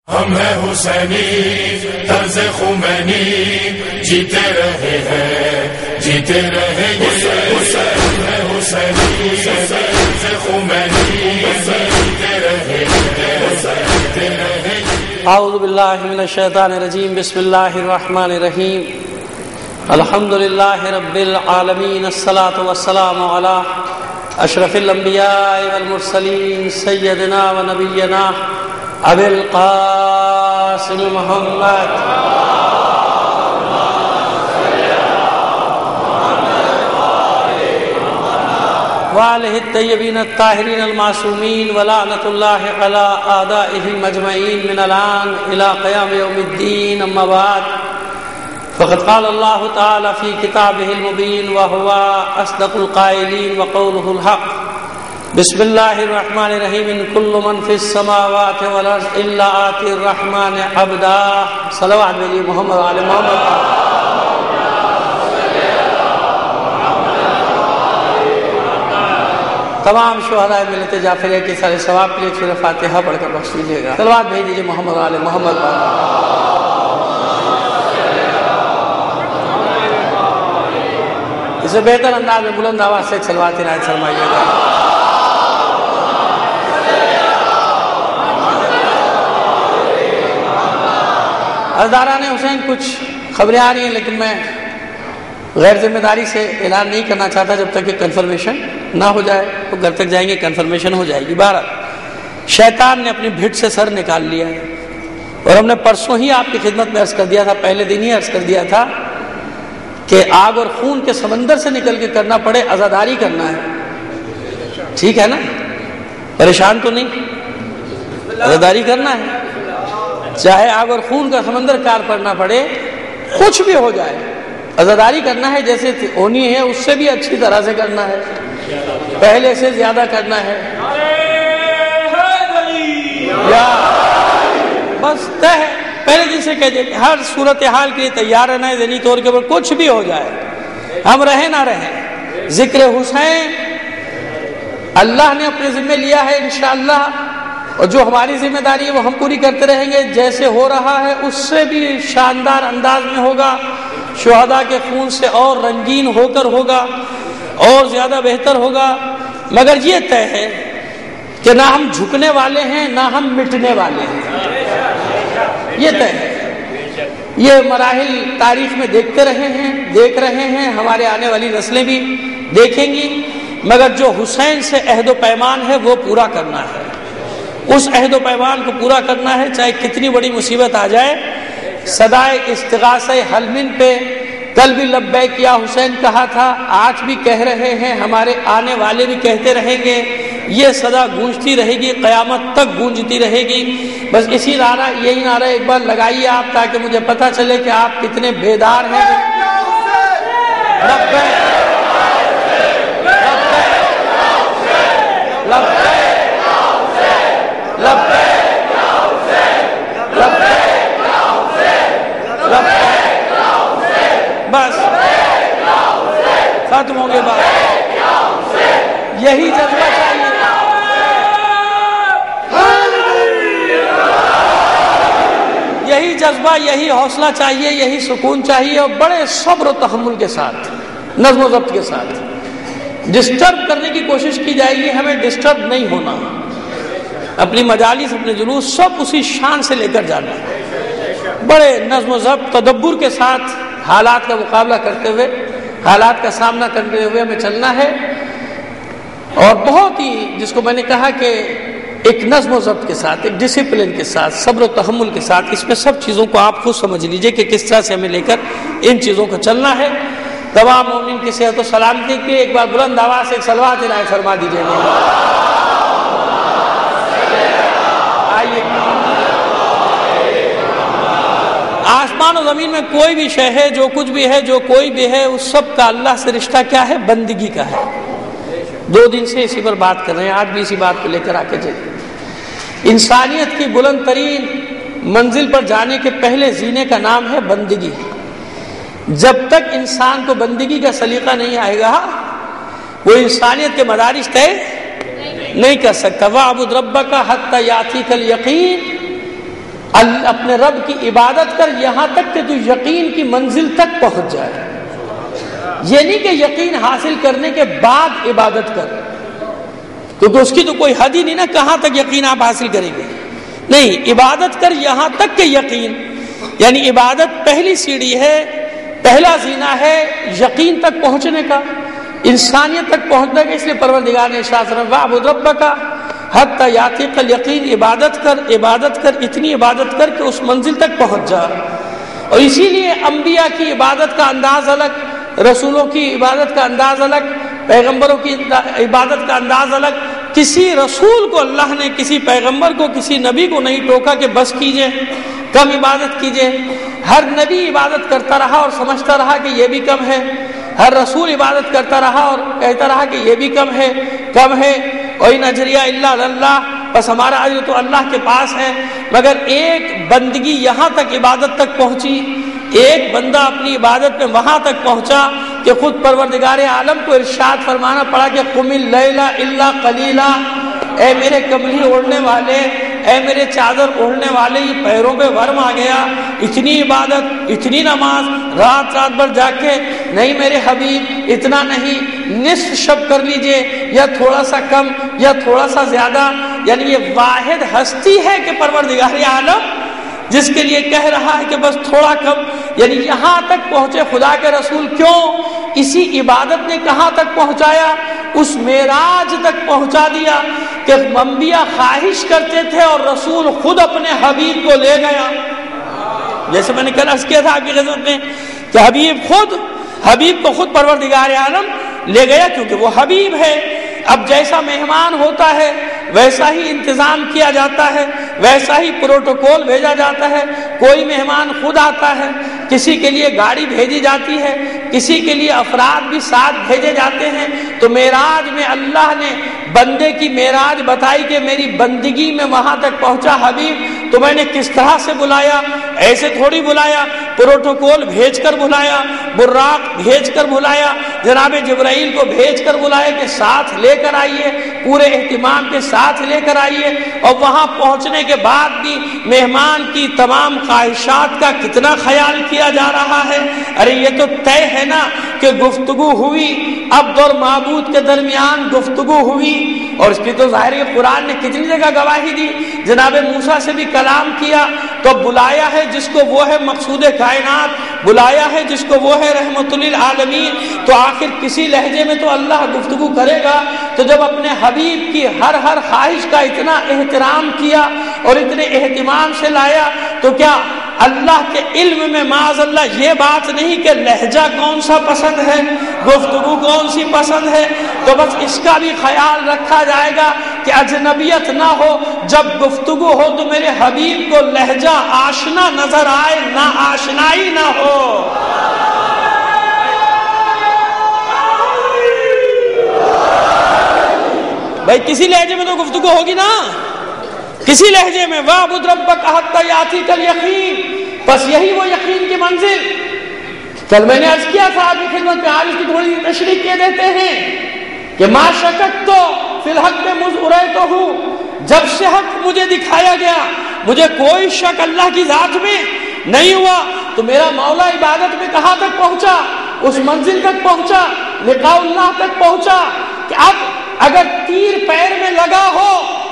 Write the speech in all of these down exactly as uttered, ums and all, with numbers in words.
ہم ہیں حسینی طرز خمینی، جیتے رہے ہیں جیتے رہیں گے، ہم ہیں حسینی طرز خمینی، جیتے رہے ہیں جیتے رہیں گے۔ اعوذ باللہ من الشیطان الرجیم، بسم اللہ الرحمن الرحیم، الحمد للہ رب العالمین، الصلاۃ والسلام علی اشرف الانبیاء والمرسلین، سیدنا و نبینا ابی القاسم محمد وآلہ الطیبین الطاہرین المعصومین، ولعنۃ اللہ علی اعدائہم اجمعین من الآن الی قیام یوم الدین، اما بعد فقد قال اللہ تعالی فی کتابہ المبین وہو اصدق القائلین وقولہ الحق۔ بسم اللہ الرحمن الرحیم، ان کل من فی السماوات والارض الا آتی الرحمن عبدا۔ صلوات بھیجیے محمد علی محمد۔ تمام شہداء ملت جعفریہ کے سارے ثواب کے لیے سورہ فاتحہ پڑھ کر بخش دیجیے گا۔ صلوات بھیج دیجیے محمد علی محمد پر۔ اسے بہتر انداز میں بلند آواز سے صلوات عنایت فرمائیے گا۔ عزاداران حسین، کچھ خبریں آ رہی ہیں لیکن میں غیر ذمہ داری سے اعلان نہیں کرنا چاہتا جب تک کہ کنفرمیشن نہ ہو جائے۔ تو گھر تک جائیں گے، کنفرمیشن ہو جائے گی۔ بارہ شیطان نے اپنی بھیڑ سے سر نکال لیا ہے، اور ہم نے پرسوں ہی آپ کی خدمت میں عرض کر دیا تھا، پہلے دن ہی عرض کر دیا تھا کہ آگ اور خون کے سمندر سے نکل کے کرنا پڑے، عزاداری کرنا ہے، ٹھیک ہے نا؟ پریشان تو نہیں، عزاداری کرنا ہے، چاہے آگ اور خون کا سمندر کار کرنا پڑے، کچھ بھی ہو جائے، عزاداری کرنا ہے۔ جیسے ہونی ہے اس سے بھی اچھی طرح سے کرنا ہے، پہلے سے زیادہ کرنا ہے، یا بس طے ہے۔ پہلے دن سے کہہ دیں کہ ہر صورتحال کے لیے تیار رہنا ہے، ذہنی طور کے اوپر کچھ بھی ہو جائے، ہم رہیں نہ رہیں۔ ذکر حسین اللہ نے اپنے ذمہ لیا ہے انشاءاللہ، اور جو ہماری ذمہ داری ہے وہ ہم پوری کرتے رہیں گے۔ جیسے ہو رہا ہے اس سے بھی شاندار انداز میں ہوگا، شہداء کے خون سے اور رنگین ہو کر ہوگا، اور زیادہ بہتر ہوگا۔ مگر یہ طے ہے کہ نہ ہم جھکنے والے ہیں نہ ہم مٹنے والے ہیں، یہ طے ہے۔ یہ مراحل تاریخ میں دیکھتے رہے ہیں، دیکھ رہے ہیں، ہمارے آنے والی نسلیں بھی دیکھیں گی، مگر جو حسین سے عہد و پیمان ہے وہ پورا کرنا ہے۔ اس عہد و پیمان کو پورا کرنا ہے، چاہے کتنی بڑی مصیبت آ جائے۔ صدائے استغاثہ حلمن پہ کل بھی لبیک یا حسین کہا تھا، آج بھی کہہ رہے ہیں، ہمارے آنے والے بھی کہتے رہیں گے، یہ صدا گونجتی رہے گی، قیامت تک گونجتی رہے گی۔ بس اسی نعرہ، یہی نعرہ ایک بار لگائیے آپ، تاکہ مجھے پتہ چلے کہ آپ کتنے بیدار ہیں۔ لبیک بس ختم ہو گئے بات۔ یہی جذبہ چاہیے، یہی جذبہ، یہی حوصلہ چاہیے، یہی سکون چاہیے، اور بڑے صبر و تحمل کے ساتھ، نظم و ضبط کے ساتھ۔ ڈسٹرب کرنے کی کوشش کی جائے گی، ہمیں ڈسٹرب نہیں ہونا، اپنی مجالس، اپنے جلوس سب اسی شان سے لے کر جانا، بڑے نظم و ضبط تدبر کے ساتھ حالات کا مقابلہ کرتے ہوئے، حالات کا سامنا کرتے ہوئے ہمیں چلنا ہے۔ اور بہت ہی، جس کو میں نے کہا کہ ایک نظم و ضبط کے ساتھ، ایک ڈسپلن کے ساتھ، صبر و تحمل کے ساتھ، اس میں سب چیزوں کو آپ خود سمجھ لیجئے کہ کس طرح سے ہمیں لے کر ان چیزوں کو چلنا ہے۔ تمام مومنین کی صحت و سلامتی کے لیے ایک بار بلند آواز سے ایک صلوات عنایت فرما دیجیے گا۔ آئیے، آسمان و زمین میں کوئی بھی شے ہے، جو کچھ بھی ہے، جو کوئی بھی ہے، اس سب کا اللہ سے رشتہ کیا ہے؟ بندگی کا ہے۔ دو دن سے اسی پر بات کر رہے ہیں، آج بھی اسی بات کو لے کر آ کے چلیں۔ انسانیت کی بلند ترین منزل پر جانے کے پہلے زینے کا نام ہے بندگی۔ جب تک انسان کو بندگی کا سلیقہ نہیں آئے گا، وہ انسانیت کے مدارج طے نہیں کر سکتا۔ وَاعْبُدْ رَبَّكَ حَتَّى يَأْتِيكَ الْيَقِينُ، اپنے رب کی عبادت کر یہاں تک کہ تو یقین کی منزل تک پہنچ جائے. یہ نہیں کہ یقین حاصل کرنے کے بعد عبادت کر، کیونکہ اس کی تو کوئی حد ہی نہیں نا کہاں تک یقین آپ حاصل کریں گے. نہیں، عبادت کر یہاں تک کہ یقین، یعنی عبادت پہلی سیڑھی ہے، پہلا زینہ ہے یقین تک پہنچنے کا، انسانیت تک پہنچنے کا. اس لیے پروردگار نے ارشاد فرمایا وَاعْبُدْ رَبَّكَ حَتَّىٰ يَأْتِيَكَ الْيَقِينُ، عبادت کر عبادت کر اتنی عبادت کر کہ اس منزل تک پہنچ جا. اور اسی لیے انبیاء کی عبادت کا انداز الگ، رسولوں کی عبادت کا انداز الگ، پیغمبروں کی عبادت کا انداز الگ. کسی رسول کو اللہ نے، کسی پیغمبر کو، کسی نبی کو نہیں ٹوکا کہ بس کیجئے، کم عبادت کیجئے. ہر نبی عبادت کرتا رہا اور سمجھتا رہا کہ یہ بھی کم ہے، ہر رسول عبادت کرتا رہا اور کہتا رہا کہ یہ بھی کم ہے کم ہے وَإِنْ أَجْرِيَ إِلَّا عَلَى اللَّهِ، بس ہمارا اجر تو اللہ کے پاس ہے. مگر ایک بندگی یہاں تک عبادت تک پہنچی، ایک بندہ اپنی عبادت میں وہاں تک پہنچا کہ خود پروردگار عالم کو ارشاد فرمانا پڑا کہ قُمِ اللَّيْلَ إِلَّا قَلِيلًا، اے میرے کملی اوڑھنے والے، اے میرے چادر اوڑھنے والے، یہ پیروں پہ ورم آ گیا، اتنی عبادت، اتنی نماز، رات رات بھر جاگ کے. نہیں میرے حبیب، اتنا نہیں، نصف شب کر لیجئے، یا تھوڑا سا کم یا تھوڑا سا زیادہ. یعنی یہ واحد ہستی ہے کہ پروردگار عالم جس کے لیے کہہ رہا ہے کہ بس تھوڑا کم. یعنی یہاں تک پہنچے خدا کے رسول. کیوں؟ اسی عبادت نے کہاں تک پہنچایا؟ اس معراج تک پہنچا دیا کہ انبیاء خواہش کرتے تھے اور رسول خود اپنے حبیب کو لے گیا. جیسے میں نے کل عرض کیا تھا آپ کی خدمت میں کہ حبیب خود حبیب کو خود پروردگار عالم لے گیا، کیونکہ وہ حبیب ہے. اب جیسا مہمان ہوتا ہے ویسا ہی انتظام کیا جاتا ہے، ویسا ہی پروٹوکول بھیجا جاتا ہے. کوئی مہمان خود آتا ہے، کسی کے لیے گاڑی بھیجی جاتی ہے، کسی کے لیے افراد بھی ساتھ بھیجے جاتے ہیں. تو معراج میں اللہ نے بندے کی معراج بتائی کہ میری بندگی میں وہاں تک پہنچا حبیب تو میں نے کس طرح سے بلایا. ایسے تھوڑی بلایا، پروٹوکول بھیج کر بلایا، براق بھیج کر بلایا، جناب جبرائیل کو بھیج کر بلایا کہ ساتھ لے کر آئیے، پورے اہتمام کے ساتھ لے کر آئیے. اور وہاں پہنچنے کے بعد بھی مہمان کی تمام خواہشات کا کتنا خیال کیا جا رہا ہے. ارے یہ تو طے ہے نا کہ گفتگو ہوئی، عبد اور معبود کے درمیان گفتگو ہوئی، اور اس کی تو ظاہر ہے قرآن نے کتنی جگہ گواہی دی. جناب موسیٰ سے بھی کلام کیا تو بلایا ہے جس کو وہ ہے مقصود کائنات، بلایا ہے جس کو وہ ہے رحمت للعالمین. تو آخر کسی لہجے میں تو اللہ گفتگو کرے گا. تو جب اپنے حبیب کی ہر ہر خواہش کا اتنا احترام کیا اور اتنے اہتمام سے لایا، تو کیا اللہ کے علم میں معاذ اللہ یہ بات نہیں کہ لہجہ کون سا پسند ہے، گفتگو کون سی پسند ہے؟ تو بس اس کا بھی خیال رکھا جائے گا کہ اجنبیت نہ ہو. جب گفتگو ہو تو میرے حبیب کو لہجہ آشنا نظر آئے، نہ آشنائی نہ ہو. بھائی کسی لہجے میں تو گفتگو ہوگی نا، کسی لہجے میں. وَاعْبُدْ رَبَّكَ حَتَّىٰ يَأْتِيَكَ الْيَقِينُ، بس یہی وہ یقین کی منزل. کل میں نے عرض کیا تھا آپ کی خدمت میں، آج اس کی تھوڑی تشریح کیے دیتے ہیں کہ ما شککت فی الحق مذ اریتہ، جب سے حق مجھے دکھایا گیا مجھے کوئی شک اللہ کی ذات میں نہیں ہوا. تو میرا مولا عبادت میں کہاں تک پہنچا؟ اس منزل تک پہنچا، لقاء اللہ تک پہنچا کہ اب اگر تیر پیر میں لگا ہو،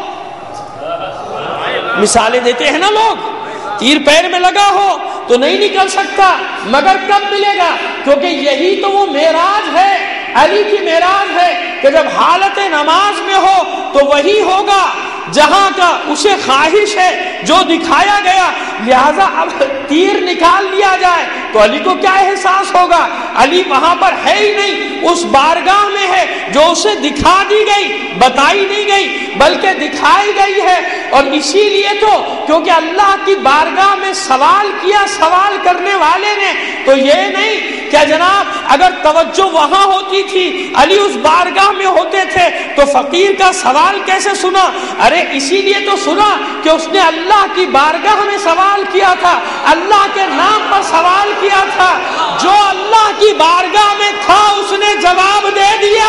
مثالیں دیتے ہیں نا لوگ، تیر پیر میں لگا ہو تو نہیں نکل سکتا، مگر کب ملے گا؟ کیونکہ یہی تو وہ معراج ہے، علی کی معراج ہے کہ جب حالت نماز میں ہو تو وہی ہوگا جہاں کا اسے خواہش ہے جو دکھایا گیا. لہذا اب تیر نکال لیا جائے تو علی کو کیا احساس ہوگا؟ علی وہاں پر ہے ہی نہیں، اس بارگاہ میں ہے جو اسے دکھا دی گئی، بتائی نہیں گئی بلکہ دکھائی گئی ہے. اور اسی لیے تو کیونکہ اللہ کی بارگاہ میں سوال کیا سوال کرنے والے نے، تو یہ نہیں کیا جناب اگر توجہ وہاں ہوتی تھی، علی اس بارگاہ میں ہوتے تھے تو فقیر کا سوال کیسے سنا؟ ارے اسی لیے تو سنا کہ اس نے اللہ کی بارگاہ میں سوال کیا تھا، اللہ کے نام پر سوال کیا تھا. جو اللہ کی بارگاہ میں تھا اس نے جواب دے دیا.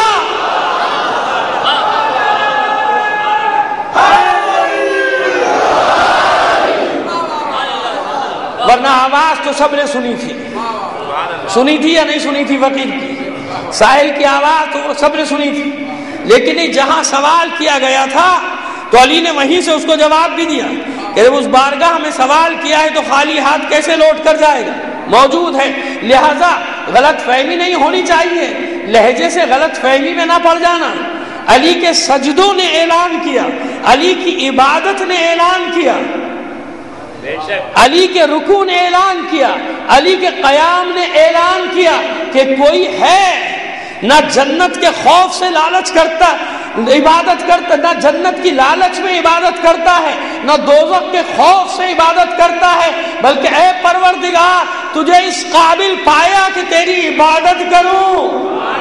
ورنہ آواز تو سب نے سنی تھی. سنی تھی یا نہیں سنی تھی؟ فقیر کی ساحل کی آواز تو سب نے سنی تھی. لیکن جہاں سوال کیا گیا تھا تو علی نے وہیں سے اس کو جواب بھی دیا کہ جب اس بارگاہ میں سوال کیا ہے تو خالی ہاتھ کیسے لوٹ کر جائے گا؟ موجود ہے. لہذا غلط فہمی نہیں ہونی چاہیے، لہجے سے غلط فہمی میں نہ پڑ جانا. علی کے سجدوں نے اعلان کیا، علی کی عبادت نے اعلان کیا، علی کے رکوع نے اعلان کیا، علی کے قیام نے اعلان کیا کہ کوئی ہے نہ جنت کے خوف سے لالچ کرتا عبادت کرتا، نہ جنت کی لالچ میں عبادت کرتا ہے، نہ دوزخ کے خوف سے عبادت کرتا ہے، بلکہ اے پروردگار تجھے اس قابل پایا کہ تیری عبادت کروں.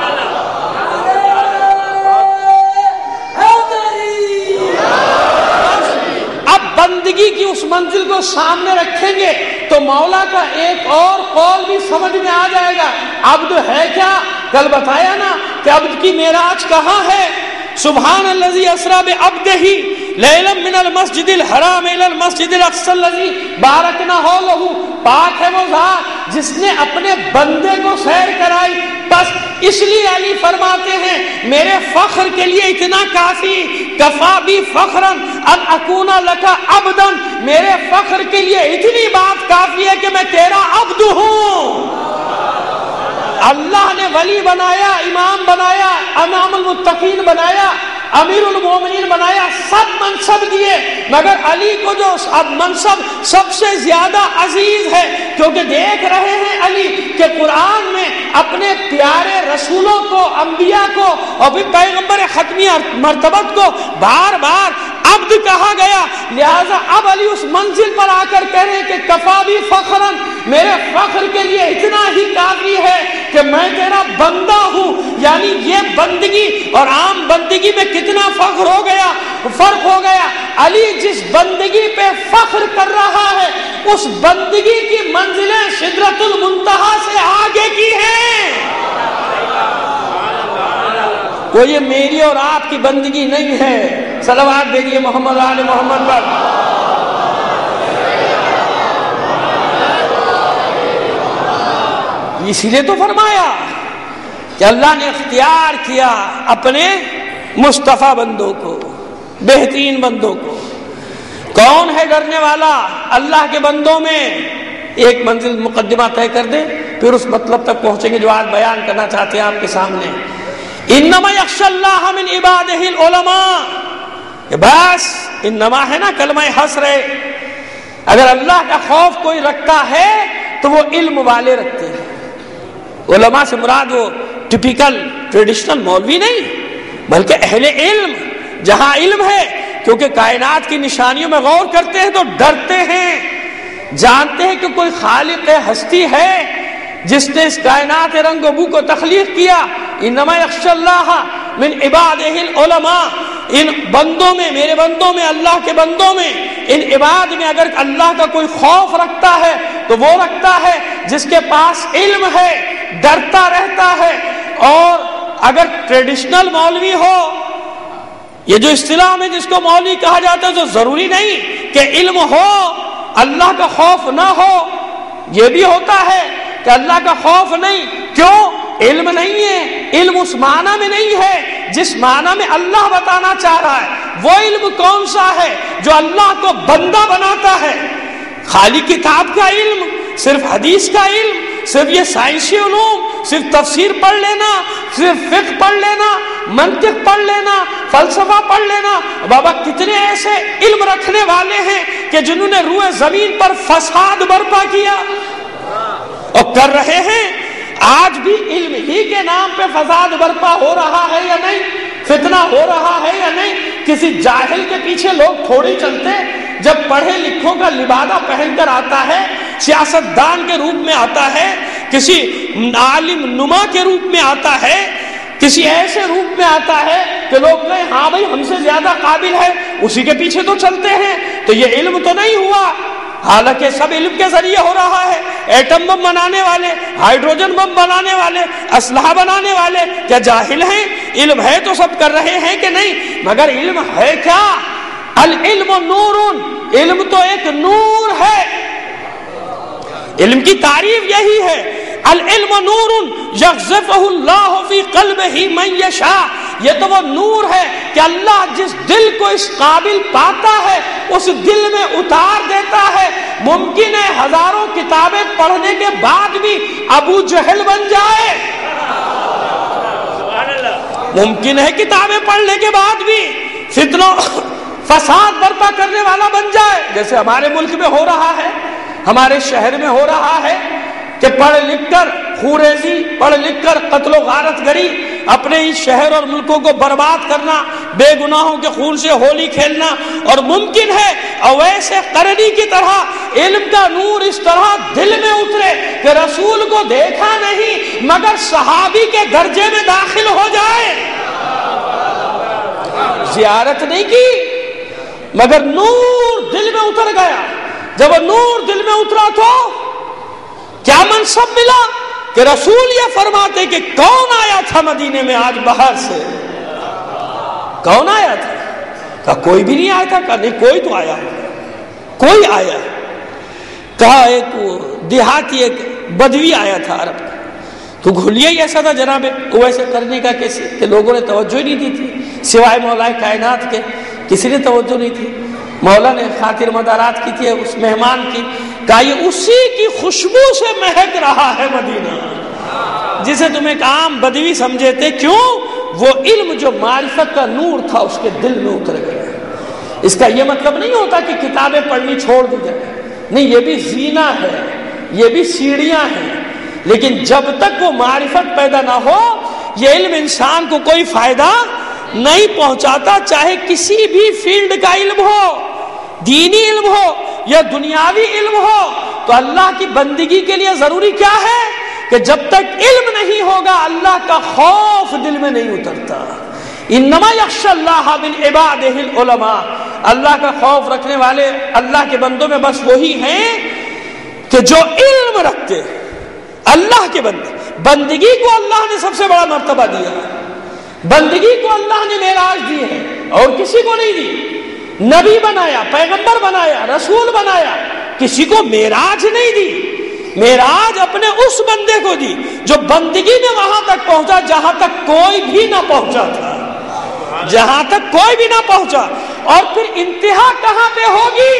اب بندگی کی اس منزل کو سامنے رکھیں گے تو مولا کا ایک اور قول بھی سمجھ میں آ جائے گا. عبد ہے کیا؟ کل بتایا نا کہ عبد کی معراج کہاں ہے. سبحان الذی اسری بعبدہ لیلا من المسجد الحرام الی المسجد الاقصی الذی بارکنا حولہ. پاک ہے وہ ذات جس نے اپنے بندے کو سیر کرائی. بس اس لیے علی فرماتے ہیں میرے فخر کے لیے اتنا کافی، کفا بی فخرا ان اکون لک عبدا، میرے فخر کے لیے اتنی بات کافی ہے کہ میں تیرا عبد ہوں. اللہ نے ولی بنایا، امام بنایا، امام المتقین بنایا، امیر المومنین بنایا، سب منصب دیے، مگر علی کو جو اب منصب سب سے زیادہ عزیز ہے کیونکہ دیکھ رہے ہیں علی کہ قرآن میں اپنے پیارے رسولوں کو، انبیاء کو اور پھر پیغمبر ختمی مرتبت کو بار بار عبد کہا گیا. لہذا اب علی اس منزل پر آ کر کہہ رہے ہیں کہ کفا بھی فخرن، میرے فخر کے لیے اتنا ہی کافی ہے کہ میں تیرا بندہ ہوں. یعنی یہ بندگی اور عام بندگی میں کتنا فخر ہو گیا، فرق ہو گیا. علی جس بندگی پہ فخر کر رہا ہے اس بندگی کی منزلیں سدرۃ المنتہا سے آگے کی ہیں. وہ یہ میری اور آپ کی بندگی نہیں ہے. صلوات بھیجیے محمد آل محمد پر. اسی لیے تو فرمایا کہ اللہ نے اختیار کیا اپنے مصطفیٰ بندوں کو، بہترین بندوں کو. کون ہے ڈرنے والا؟ اللہ کے بندوں میں. ایک منزل مقدمہ طے کر دیں پھر اس مطلب تک پہنچیں گے جو آج بیان کرنا چاہتے ہیں آپ کے سامنے. انما یخشی اللہ من عبادہ العلماء. بس انما ہے نا کلمہ حصر ہے. اگر اللہ کا خوف کوئی رکھتا ہے تو وہ علم والے رکھتے ہیں. علماء سے مراد وہ ٹپیکل ٹریڈیشنل مولوی نہیں بلکہ اہل علم. جہاں علم ہے کیونکہ کائنات کی نشانیوں میں غور کرتے ہیں تو ڈرتے ہیں، جانتے ہیں کہ کوئی خالق ہستی ہے جس نے اس کائنات رنگ و بو کو تخلیق کیا. انما یخشی اللہ من عبادہ العلماء. ان بندوں میں، میرے بندوں میں، اللہ کے بندوں میں، ان عباد میں اگر اللہ کا کوئی خوف رکھتا ہے تو وہ رکھتا ہے جس کے پاس علم ہے، ڈرتا رہتا ہے. اور اگر ٹریڈیشنل مولوی ہو، یہ جو اصطلاح میں جس کو مولوی کہا جاتا ہے تو ضروری نہیں کہ علم ہو اللہ کا خوف نہ ہو. یہ بھی ہوتا ہے کہ اللہ کا خوف نہیں. کیوں؟ علم نہیں ہے. علم اس معنی میں نہیں ہے جس معنی میں اللہ بتانا چاہ رہا ہے. وہ علم کون سا ہے؟ جو اللہ کو بندہ بناتا ہے. خالی کتاب کا علم، صرف حدیث کا علم، صرف یہ سائنسی علوم، صرف تفسیر پڑھ لینا، صرف فقہ پڑھ لینا، منطق پڑھ لینا، فلسفہ پڑھ لینا. بابا کتنے ایسے علم رکھنے والے ہیں کہ جنہوں نے روئے زمین پر فساد برپا کیا اور کر رہے ہیں. آج بھی علم ہی کے نام پہ فساد برپا ہو رہا ہے یا نہیں؟ فتنہ ہو رہا ہے یا نہیں؟ کسی جاہل کے پیچھے لوگ تھوڑی چلتے. جب پڑھے لکھوں کا لبادہ پہن کر آتا ہے، سیاست دان کے روپ میں آتا ہے، کسی عالم نما کے روپ میں آتا ہے، کسی ایسے روپ میں آتا ہے کہ لوگ کہیں ہاں بھائی ہم سے زیادہ قابل ہے، اسی کے پیچھے تو چلتے ہیں. تو یہ علم تو نہیں ہوا. حالانکہ سب علم کے ذریعے ہو رہا ہے. ایٹم بم بنانے والے، ہائیڈروجن بم بنانے والے، اسلحہ بنانے والے کیا جاہل ہیں؟ علم ہے تو سب کر رہے ہیں کہ نہیں؟ مگر علم ہے کیا؟ العلم نور. علم تو ایک نور ہے. علم کی تعریف یہی ہے، العلم نور یقذفہ اللہ فی قلبہ من یشاء، یہ تو وہ نور ہے کہ اللہ جس دل کو اس قابل پاتا ہے اس دل میں اتار دیتا ہے۔ ممکن ہے ہزاروں کتابیں پڑھنے کے بعد بھی ابو جہل بن جائے، ممکن ہے کتابیں پڑھنے کے بعد بھی فتنوں فساد برپا کرنے والا بن جائے، جیسے ہمارے ملک میں ہو رہا ہے، ہمارے شہر میں ہو رہا ہے کہ پڑھ لکھ کر خوریزی، پڑھ لکھ کر قتل و غارت گری، اپنے اس شہر اور ملکوں کو برباد کرنا، بے گناہوں کے خون سے ہولی کھیلنا، اور ممکن ہے اویس قرنی کی طرح علم کا نور اس طرح دل میں اترے کہ رسول کو دیکھا نہیں مگر صحابی کے درجے میں داخل ہو جائے، زیارت نہیں کی مگر نور دل میں اتر گیا۔ جب وہ نور دل میں اترا تو کیا منصب ملا کہ رسول یہ فرماتے کہ کون آیا تھا مدینے میں آج باہر سے؟ کون آیا تھا؟ کہا کوئی بھی نہیں آیا تھا۔ کہا نہیں کوئی تو آیا، کوئی آیا۔ کہا ایک دیہاتی ایک بدوی آیا تھا عرب کا، تو گھلیہ ہی ایسا تھا جناب ویسے کرنے کا کیسے کہ لوگوں نے توجہ ہی نہیں دی تھی سوائے مولا کائنات کے، کسی نے توجہ نہیں تھی۔ مولا نے خاطر مدارات کی تھی اس مہمان کی، کہا یہ اسی کی خوشبو سے مہک رہا ہے مدینہ، جسے تم ایک عام بدوی سمجھے تھے، کیوں؟ وہ علم جو معرفت کا نور تھا اس کے دل میں اتر گیا۔ اس کا یہ مطلب نہیں ہوتا کہ کتابیں پڑھنی چھوڑ دی جائے، نہیں، یہ بھی زینہ ہے، یہ بھی سیڑھیاں ہیں، لیکن جب تک وہ معرفت پیدا نہ ہو یہ علم انسان کو کوئی فائدہ نہیں پہنچاتا، چاہے کسی بھی فیلڈ کا علم ہو، دینی علم ہو یا دنیاوی علم ہو۔ تو اللہ کی بندگی کے لیے ضروری کیا ہے کہ جب تک علم نہیں ہوگا اللہ کا خوف دل میں نہیں اترتا۔ انما یخشی اللہ من عبادہ العلماء، اللہ کا خوف رکھنے والے اللہ کے بندوں میں بس وہی ہیں کہ جو علم رکھتے ہیں۔ اللہ کے بندے، بندگی کو اللہ نے سب سے بڑا مرتبہ دیا، بندگی کو اللہ نے معراج دی ہے اور کسی کو نہیں دی۔ نبی بنایا، پیغمبر بنایا، رسول بنایا، کسی کو معراج نہیں دی۔ معراج اپنے اس بندے کو دی جو بندگی میں وہاں تک پہنچا جہاں تک کوئی بھی نہ پہنچا تھا، جہاں تک کوئی بھی نہ پہنچا۔ اور پھر انتہا کہاں پہ ہوگی؟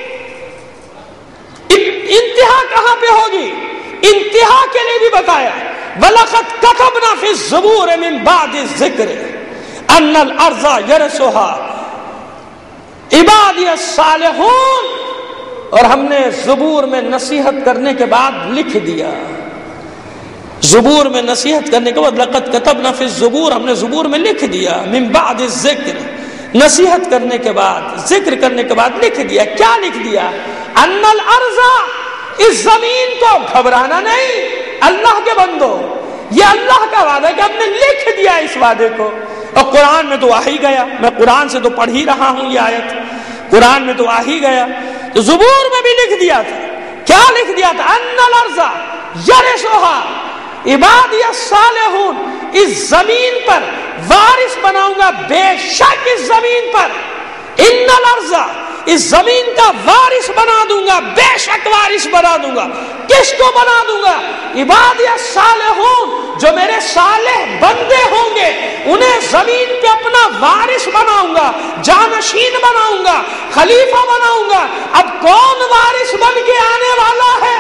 انتہا کہاں پہ ہوگی؟ انتہا کے لیے بھی بتایا، وَلَقَدْ كَتَبْنَا فِي الزُّبُورِ مِن بَعْدِ الذِّكْرِ أَنَّ الْأَرْضَ يَرِثُهَا عِبَادِيَ الصَّالِحُونَ، اور ہم نے زبور میں نصیحت کرنے کے بعد لکھ دیا، زبور میں نصیحت کرنے کے بعد لَقَدْ كَتَبْنَا فِي الزُّبُورِ، ہم نے زبور میں لکھ دیا، مِن بَعْدِ الذِّكْرِ، نصیحت کرنے کے بعد، ذکر کرنے کے بعد لکھ دیا۔ کیا لکھ دیا؟ أَنَّ الْأَرْضَ، اس زمین کو گھبرانا نہیں اللہ کے بندو، یہ اللہ کا وعدہ ہے کہ ہم نے لکھ دیا اس وعدے کو۔ اور قرآن میں تو آ ہی گیا، میں قرآن سے تو پڑھ ہی رہا ہوں، یہ آیت قرآن میں تو آ ہی گیا، تو زبور میں بھی لکھ دیا تھا۔ کیا لکھ دیا تھا؟ ان الارض یرثها عبادی الصالحون، اس زمین پر وارث بناؤں گا بے شک اس زمین پر، ان الارض، اس زمین کا وارث بنا دوں گا، بے شک وارث بنا دوں گا۔ کس کو بنا دوں گا؟ عبادی الصالحون، جو میرے صالح بندے ہوں گے انہیں زمین پہ اپنا وارث بناؤں گا، جانشین بناؤں گا، خلیفہ بناؤں گا۔ اب کون وارث بن کے آنے والا ہے؟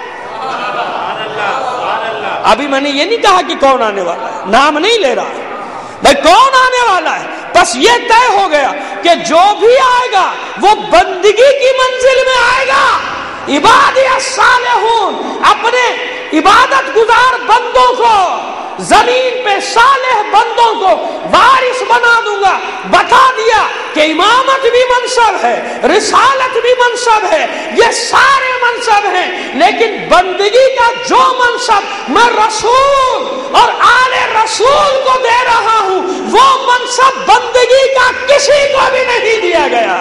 ابھی میں نے یہ نہیں کہا کہ کون آنے والا ہے، نام نہیں لے رہا بھائی، کون آنے والا ہے؟ بس یہ طے ہو گیا کہ جو بھی آئے گا وہ بندگی کی منزل میں آئے گا۔ عبادی الصالحون، اپنے عبادت گزار بندوں کو، زمین پہ صالح بندوں کو وارث بنا دوں گا۔ بتا دیا کہ امامت بھی منصب ہے، رسالت بھی منصب ہے، یہ سارے منصب ہیں، لیکن بندگی کا جو منصب میں رسول اور آل رسول کو دے رہا ہوں وہ منصب بندگی کا کسی کو بھی نہیں دیا گیا۔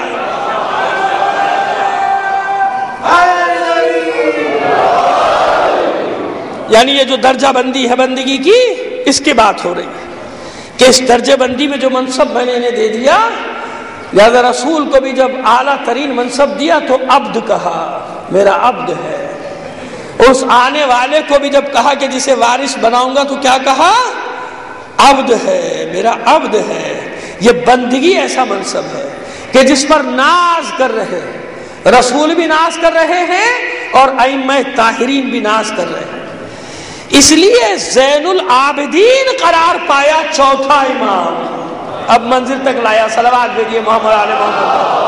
یعنی یہ جو درجہ بندی ہے بندگی کی، اس کی بات ہو رہی ہے کہ اس درجہ بندی میں جو منصب میں نے انہیں دے دیا، لہذا رسول کو بھی جب اعلیٰ ترین منصب دیا تو عبد کہا، میرا عبد ہے۔ اس آنے والے کو بھی جب کہا کہ جسے وارث بناؤں گا تو کیا کہا؟ عبد ہے، میرا عبد ہے۔ یہ بندگی ایسا منصب ہے کہ جس پر ناز کر رہے ہیں، رسول بھی ناز کر رہے ہیں اور ائمہ طاہرین بھی ناز کر رہے ہیں۔ اس لیے زین العابدین قرار پایا چوتھا امام، اب منزل تک لایا۔ صلوات بھیجیے محمد علی محمد۔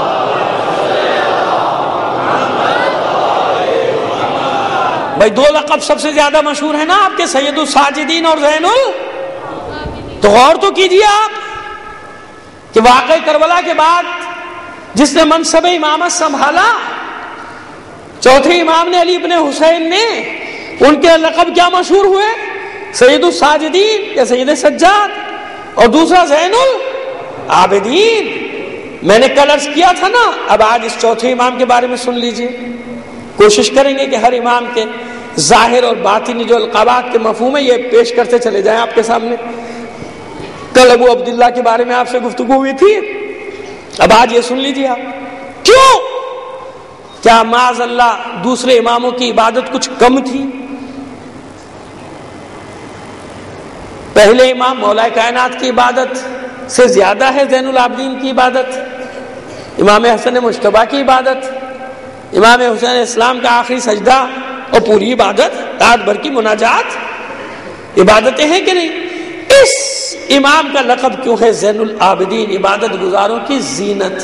بھائی دو لقب سب سے زیادہ مشہور ہے نا آپ کے، سید الساجدین اور زین ال، تو غور تو کیجیے آپ کہ واقعہ کربلا کے بعد جس نے منصب امامت سنبھالا، چوتھے امام نے، علی ابن حسین نے، ان کے لقب کیا مشہور ہوئے؟ سید الساجدین یا سید سجاد، اور دوسرا زین العابدین۔ میں نے کل عرض کیا تھا نا، اب آج اس چوتھے امام کے بارے میں سن لیجئے۔ کوشش کریں گے کہ ہر امام کے ظاہر اور باطنی جو القابات کے مفہوم ہے یہ پیش کرتے چلے جائیں آپ کے سامنے۔ کل ابو عبداللہ کے بارے میں آپ سے گفتگو ہوئی تھی، اب آج یہ سن لیجیے آپ۔ کیوں؟ کیا معاذ اللہ دوسرے اماموں کی عبادت کچھ کم تھی؟ پہلے امام مولا کائنات کی عبادت سے زیادہ ہے زین العابدین کی عبادت، امام حسن مجتبیٰ کی عبادت، امام حسین اسلام کا آخری سجدہ اور پوری عبادت، رات بھر کی مناجات، عبادتیں ہیں کہ نہیں؟ اس امام کا لقب کیوں ہے زین العابدین؟ عبادت گزاروں کی زینت۔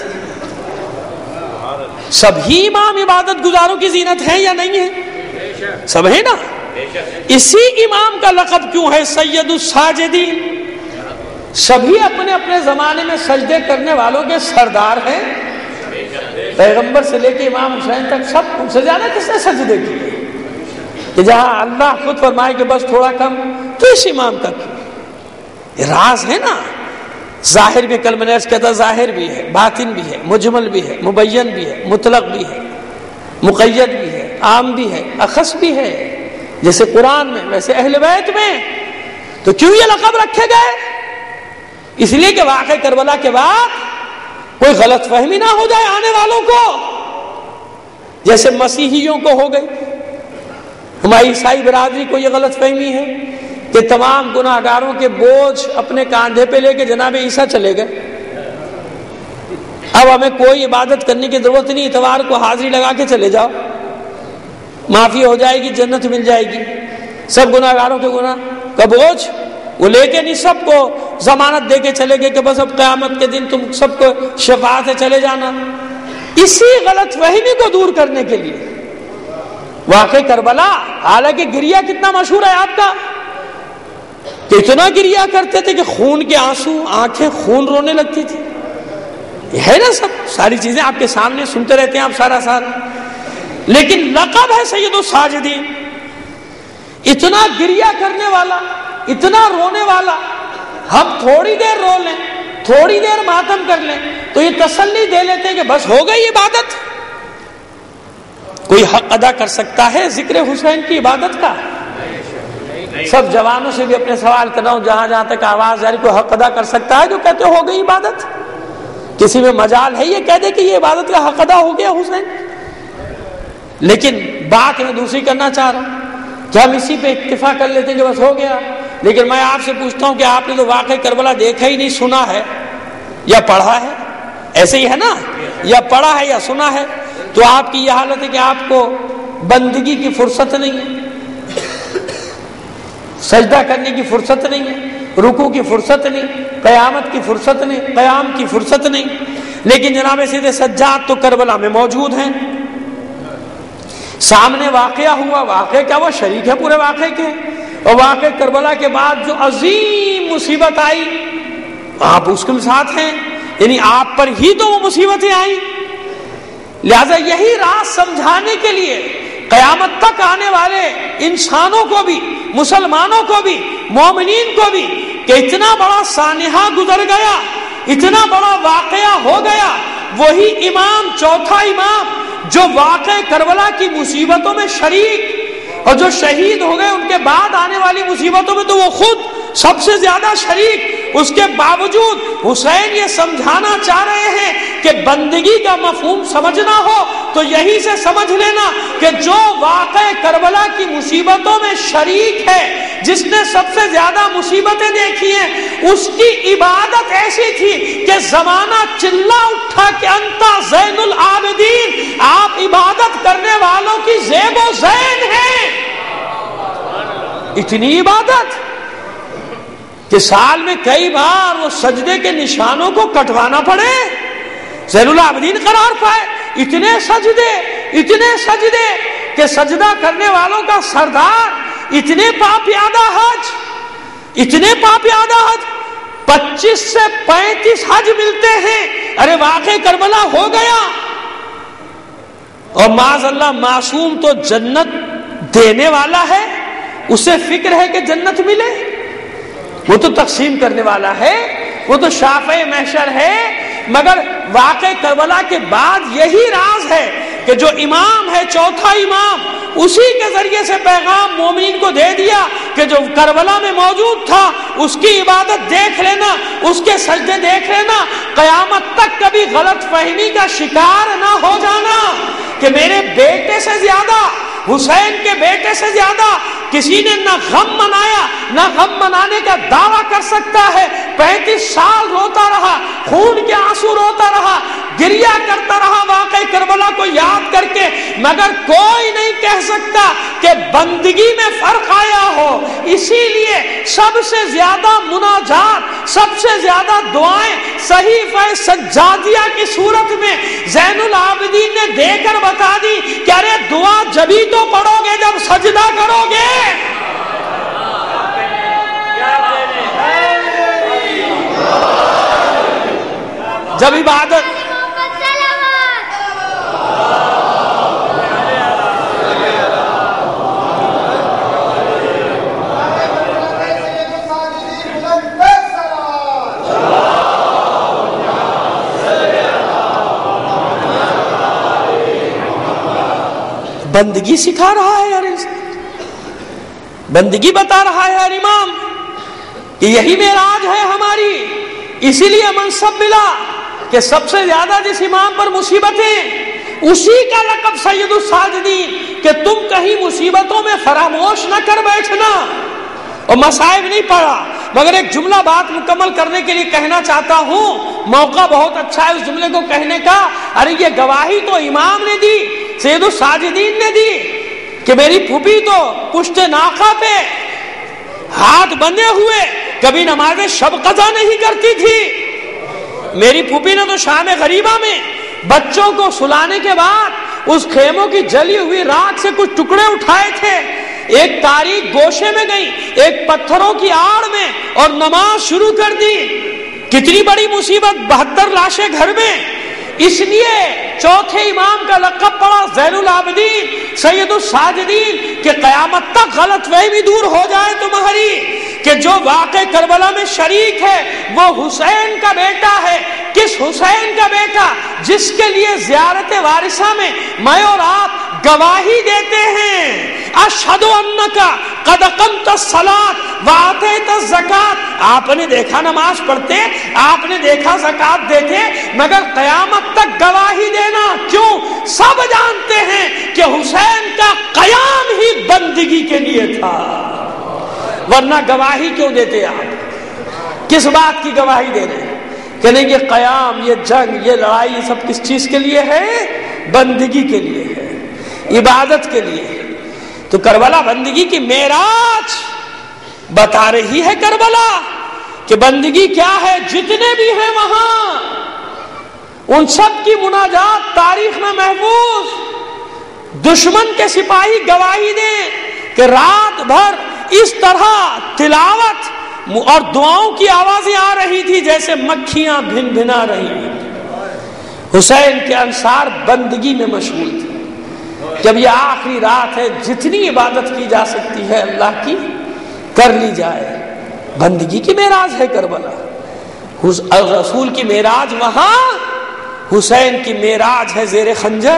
سبھی امام عبادت گزاروں کی زینت ہیں یا نہیں ہیں؟ سب ہیں نا۔ اسی امام کا لقب کیوں ہے سید الساجدین؟ سبھی اپنے اپنے زمانے میں سجدے کرنے والوں کے سردار ہیں، پیغمبر سے لے کے امام حسین تک سب ان سے زیادہ کس نے سجدے کیے؟ کہ جہاں اللہ خود فرمائے کہ بس تھوڑا کم، تو اس امام کا کیوں؟ یہ راز ہے نا۔ ظاہر بھی، کل میں نے عرض کیا تھا، ظاہر بھی ہے، باطن بھی ہے، مجمل بھی ہے، مبین بھی ہے، مطلق بھی ہے، مقید بھی ہے، عام بھی ہے، اخص بھی ہے، جیسے قرآن میں ویسے اہل بیت میں۔ تو کیوں یہ لقب رکھے گئے؟ اس لیے کہ واقعہ کربلا کے بعد کوئی غلط فہمی نہ ہو جائے آنے والوں کو، جیسے مسیحیوں کو ہو گئی۔ ہماری عیسائی برادری کو یہ غلط فہمی ہے کہ تمام گناہ گاروں کے بوجھ اپنے کاندھے پہ لے کے جناب عیسیٰ چلے گئے، اب ہمیں کوئی عبادت کرنے کی ضرورت نہیں، اتوار کو حاضری لگا کے چلے جاؤ، معافی ہو جائے گی، جنت مل جائے گی۔ سب گناہ گاروں کے گناہ کا بوجھ وہ لے کے نہیں، سب کو ضمانت دے کے چلے گئے کہ بس اب قیامت کے دن تم سب کو شفاعت سے چلے جانا۔ اسی غلط فہمی کو دور کرنے کے لیے واقع کربلا، حالانکہ گریا کتنا مشہور ہے آپ کا، کہ اتنا گریا کرتے تھے کہ خون کے آنسو، آنکھیں خون رونے لگتی تھی، یہ ہے نا، سب ساری چیزیں آپ کے سامنے سنتے رہتے ہیں آپ سارا سال۔ لیکن لقب ہے سید الساجدین، اتنا گریا کرنے والا، اتنا رونے والا۔ ہم تھوڑی دیر رو لیں، تھوڑی دیر ماتم کر لیں تو یہ تسلی دے لیتے ہیں کہ بس ہو گئی عبادت۔ کوئی حق ادا کر سکتا ہے ذکر حسین کی عبادت کا؟ سب جوانوں سے بھی اپنے سوال کر رہا ہوں، جہاں جہاں تک آواز جاری، کوئی حق ادا کر سکتا ہے جو کہتے ہو گئی عبادت؟ کسی میں مجال ہے یہ کہہ دے کہ یہ عبادت کا حق ادا ہو گیا حسین؟ لیکن بات میں دوسری کرنا چاہ رہا ہوں کہ ہم اسی پہ اکتفا کر لیتے ہیں کہ بس ہو گیا۔ لیکن میں آپ سے پوچھتا ہوں کہ آپ نے تو واقعہ کربلا دیکھا ہی نہیں، سنا ہے یا پڑھا ہے؟ ایسے ہی ہے نا، یا پڑھا ہے یا سنا ہے؟ تو آپ کی یہ حالت ہے کہ آپ کو بندگی کی فرصت نہیں ہے، سجدہ کرنے کی فرصت نہیں ہے، رکوع کی فرصت نہیں، قیامت کی فرصت نہیں، قیام کی فرصت نہیں۔ لیکن جناب سید سجاد تو کربلا میں موجود ہیں، سامنے واقعہ ہوا، واقعہ کیا وہ شریک ہے پورے واقعے کے، اور واقعہ کربلا کے بعد جو عظیم مصیبت آئی آپ اس کے ساتھ ہیں، یعنی آپ پر ہی تو وہ مصیبتیں آئیں۔ لہذا یہی راز سمجھانے کے لیے قیامت تک آنے والے انسانوں کو بھی، مسلمانوں کو بھی، مومنین کو بھی، کہ اتنا بڑا سانحہ گزر گیا، اتنا بڑا واقعہ ہو گیا، وہی امام، چوتھا امام جو واقع کربلا کی مصیبتوں میں شریک، اور جو شہید ہو گئے ان کے بعد آنے والی مصیبتوں میں تو وہ خود سب سے زیادہ شریک، اس کے باوجود حسین یہ سمجھانا چاہ رہے ہیں کہ بندگی کا مفہوم سمجھنا ہو تو یہی سے سمجھ لینا کہ جو واقع کربلا کی مصیبتوں میں شریک ہے، جس نے سب سے زیادہ مصیبتیں دیکھی ہیں، اس کی عبادت ایسی تھی کہ زمانہ چلا اٹھا کہ انتا زین العابدین، آپ عبادت کرنے والوں کی زیب و زین ہیں۔ اتنی عبادت کہ سال میں کئی بار وہ سجدے کے نشانوں کو کٹوانا پڑے، زین العابدین قرار پائے۔ اتنے سجدے اتنے سجدے کہ سجدہ کرنے والوں کا سردار، اتنے پاپیادہ حج اتنے پاپیادہ حج پچیس سے پینتیس حج ملتے ہیں۔ ارے واقع کربلا ہو گیا، اور معاذ اللہ معصوم تو جنت دینے والا ہے، اسے فکر ہے کہ جنت ملے، وہ تو تقسیم کرنے والا ہے، وہ تو شافع محشر ہے۔ مگر واقع کربلا کے بعد یہی راز ہے کہ جو امام ہے، چوتھا امام، اسی کے ذریعے سے پیغام مومنین کو دے دیا کہ جو کربلا میں موجود تھا اس کی عبادت دیکھ لینا، اس کے سجدے دیکھ لینا، قیامت تک کبھی غلط فہمی کا شکار نہ ہو جانا کہ میرے بیٹے سے زیادہ، حسین کے بیٹے سے زیادہ کسی نے نہ غم منایا، نہ غم منانے کا دعویٰ کر سکتا ہے۔ پینتیس سال روتا رہا، خون کے آنسو روتا رہا، گریا کرتا رہا واقع کربلا کو یاد کر کے، مگر کوئی نہیں کہہ سکتا کہ بندگی میں فرق آیا ہو۔ اسی لیے سب سے زیادہ مناجات، سب سے زیادہ دعائیں صحیفہ سجادیہ کی صورت میں زین العابدین نے دے کر بتا دی کہ ارے دعا جبھی تو پڑھو گے جب سجدہ کرو گے۔ جب عبادت بندگی سکھا رہا ہے یار، بندگی بتا رہا ہے یار امام کہ یہی معراج ہے ہماری۔ اسی لیے منصب ملا کہ سب سے زیادہ جس امام پر مصیبتیں، اسی کا لقب سید الساجدین، کہ تم کہیں مصیبتوں میں فراموش نہ کر بیٹھنا۔ اور مصائب نہیں پڑا، مگر ایک جملہ بات مکمل کرنے کے لیے کہنا چاہتا ہوں، موقع بہت اچھا ہے اس جملے کو کہنے کا۔ ارے یہ گواہی تو امام نے دی، سید الساجدین نے دی کہ میری پھوپھی تو پشت ناقہ پہ ہاتھ بندھے ہوئے کبھی نماز شب قضا نہیں کرتی تھی۔ میری پھوپھی نے تو شام غریبہ میں بچوں کو سلانے کے بعد اس خیموں کی جلی ہوئی راکھ سے کچھ ٹکڑے اٹھائے تھے، ایک تاریک گوشے میں گئی، ایک پتھروں کی آڑ میں، اور نماز شروع کر دی۔ کتنی بڑی مصیبت، بہتر لاشیں گھر میں۔ اس لیے چوتھے امام کا لقب پڑا زین العابدین، سید الساجدین، کہ قیامت تک غلط فہمی دور ہو جائے تمہاری کہ جو واقع کربلا میں شریک ہے وہ حسین کا بیٹا ہے۔ کس حسین کا بیٹا؟ جس کے لیے زیارت وارثہ میں میں اور آپ گواہی دیتے ہیں، اشہد انک قد اقمت الصلاۃ وآتیت الزکاۃ۔ آپ نے دیکھا نماز پڑھتے، آپ نے دیکھا زکات دیتے، مگر قیامت تک گواہی دینا کیوں؟ سب جانتے ہیں کہ حسین کا قیام ہی بندگی کے لیے تھا، ورنہ گواہی کیوں دیتے آپ؟ کس بات کی گواہی دے رہے ہیں؟ کہ نہیں یہ قیام، یہ جنگ، یہ لڑائی، یہ سب کس چیز کے لیے ہے؟ بندگی کے لیے ہے، عبادت کے لیے۔ تو کربلا بندگی کی معراج بتا رہی ہے کربلا کہ بندگی کیا ہے۔ جتنے بھی ہیں وہاں ان سب کی مناجات تاریخ میں محفوظ۔ دشمن کے سپاہی گواہی دیں کہ رات بھر اس طرح تلاوت اور دعاؤں کی آوازیں آ رہی تھی جیسے مکھیاں بھن بھنا رہی۔ حسین کے انصار بندگی میں مشغول تھے۔ جب یہ آخری رات ہے، جتنی عبادت کی جا سکتی ہے اللہ کی کر لی جائے۔ بندگی کی معراج ہے کربلا۔ رسول کی معراج وہاں، حسین کی معراج ہے زیر خنجر،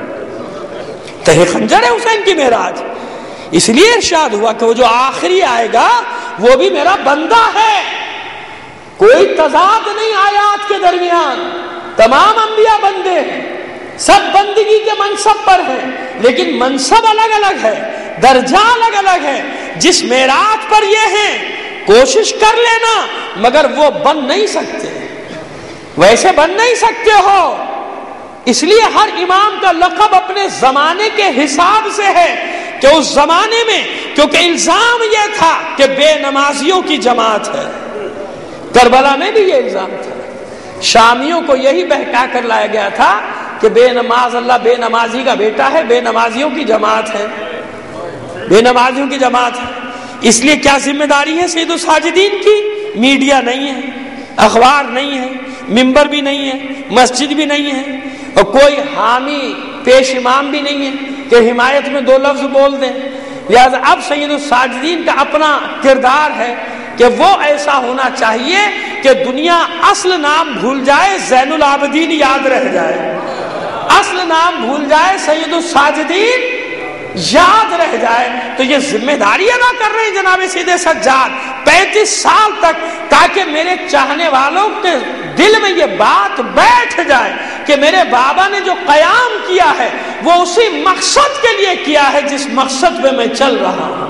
تہ خنجر ہے حسین کی معراج۔ اس لیے ارشاد ہوا کہ وہ جو آخری آئے گا وہ بھی میرا بندہ ہے۔ کوئی تضاد نہیں آیات کے درمیان، تمام انبیاء بندے ہیں، سب بندگی کے منصب پر ہیں، لیکن منصب الگ الگ ہے، درجہ الگ الگ ہے۔ جس معراج پر یہ ہیں کوشش کر لینا، مگر وہ بن نہیں سکتے، ویسے بن نہیں سکتے ہو۔ اس لیے ہر امام کا لقب اپنے زمانے کے حساب سے ہے کہ اس زمانے میں، کیونکہ الزام یہ تھا کہ بے نمازیوں کی جماعت ہے، کربلا میں بھی یہ الزام تھا، شامیوں کو یہی بہکا کر لایا گیا تھا کہ بے نماز اللہ بے نمازی کا بیٹا ہے، بے نمازیوں کی جماعت ہے، بے نمازیوں کی جماعت ہے۔ اس لیے کیا ذمہ داری ہے سید الساجدین کی؟ میڈیا نہیں ہے، اخبار نہیں ہے، ممبر بھی نہیں ہے، مسجد بھی نہیں ہے، اور کوئی حامی پیش امام بھی نہیں ہے کہ حمایت میں دو لفظ بول دیں۔ لہذا اب سید الساجدین کا اپنا کردار ہے کہ وہ ایسا ہونا چاہیے کہ دنیا اصل نام بھول جائے، زین العابدین یاد رہ جائے، اصل نام بھول جائے، سید الساجدین یاد رہ جائے۔ تو یہ ذمہ داری ادا کر رہے ہیں جناب سید سجاد پینتیس سال تک، تاکہ میرے چاہنے والوں کے دل میں یہ بات بیٹھ جائے کہ میرے بابا نے جو قیام کیا ہے وہ اسی مقصد کے لیے کیا ہے جس مقصد پہ میں چل رہا ہوں،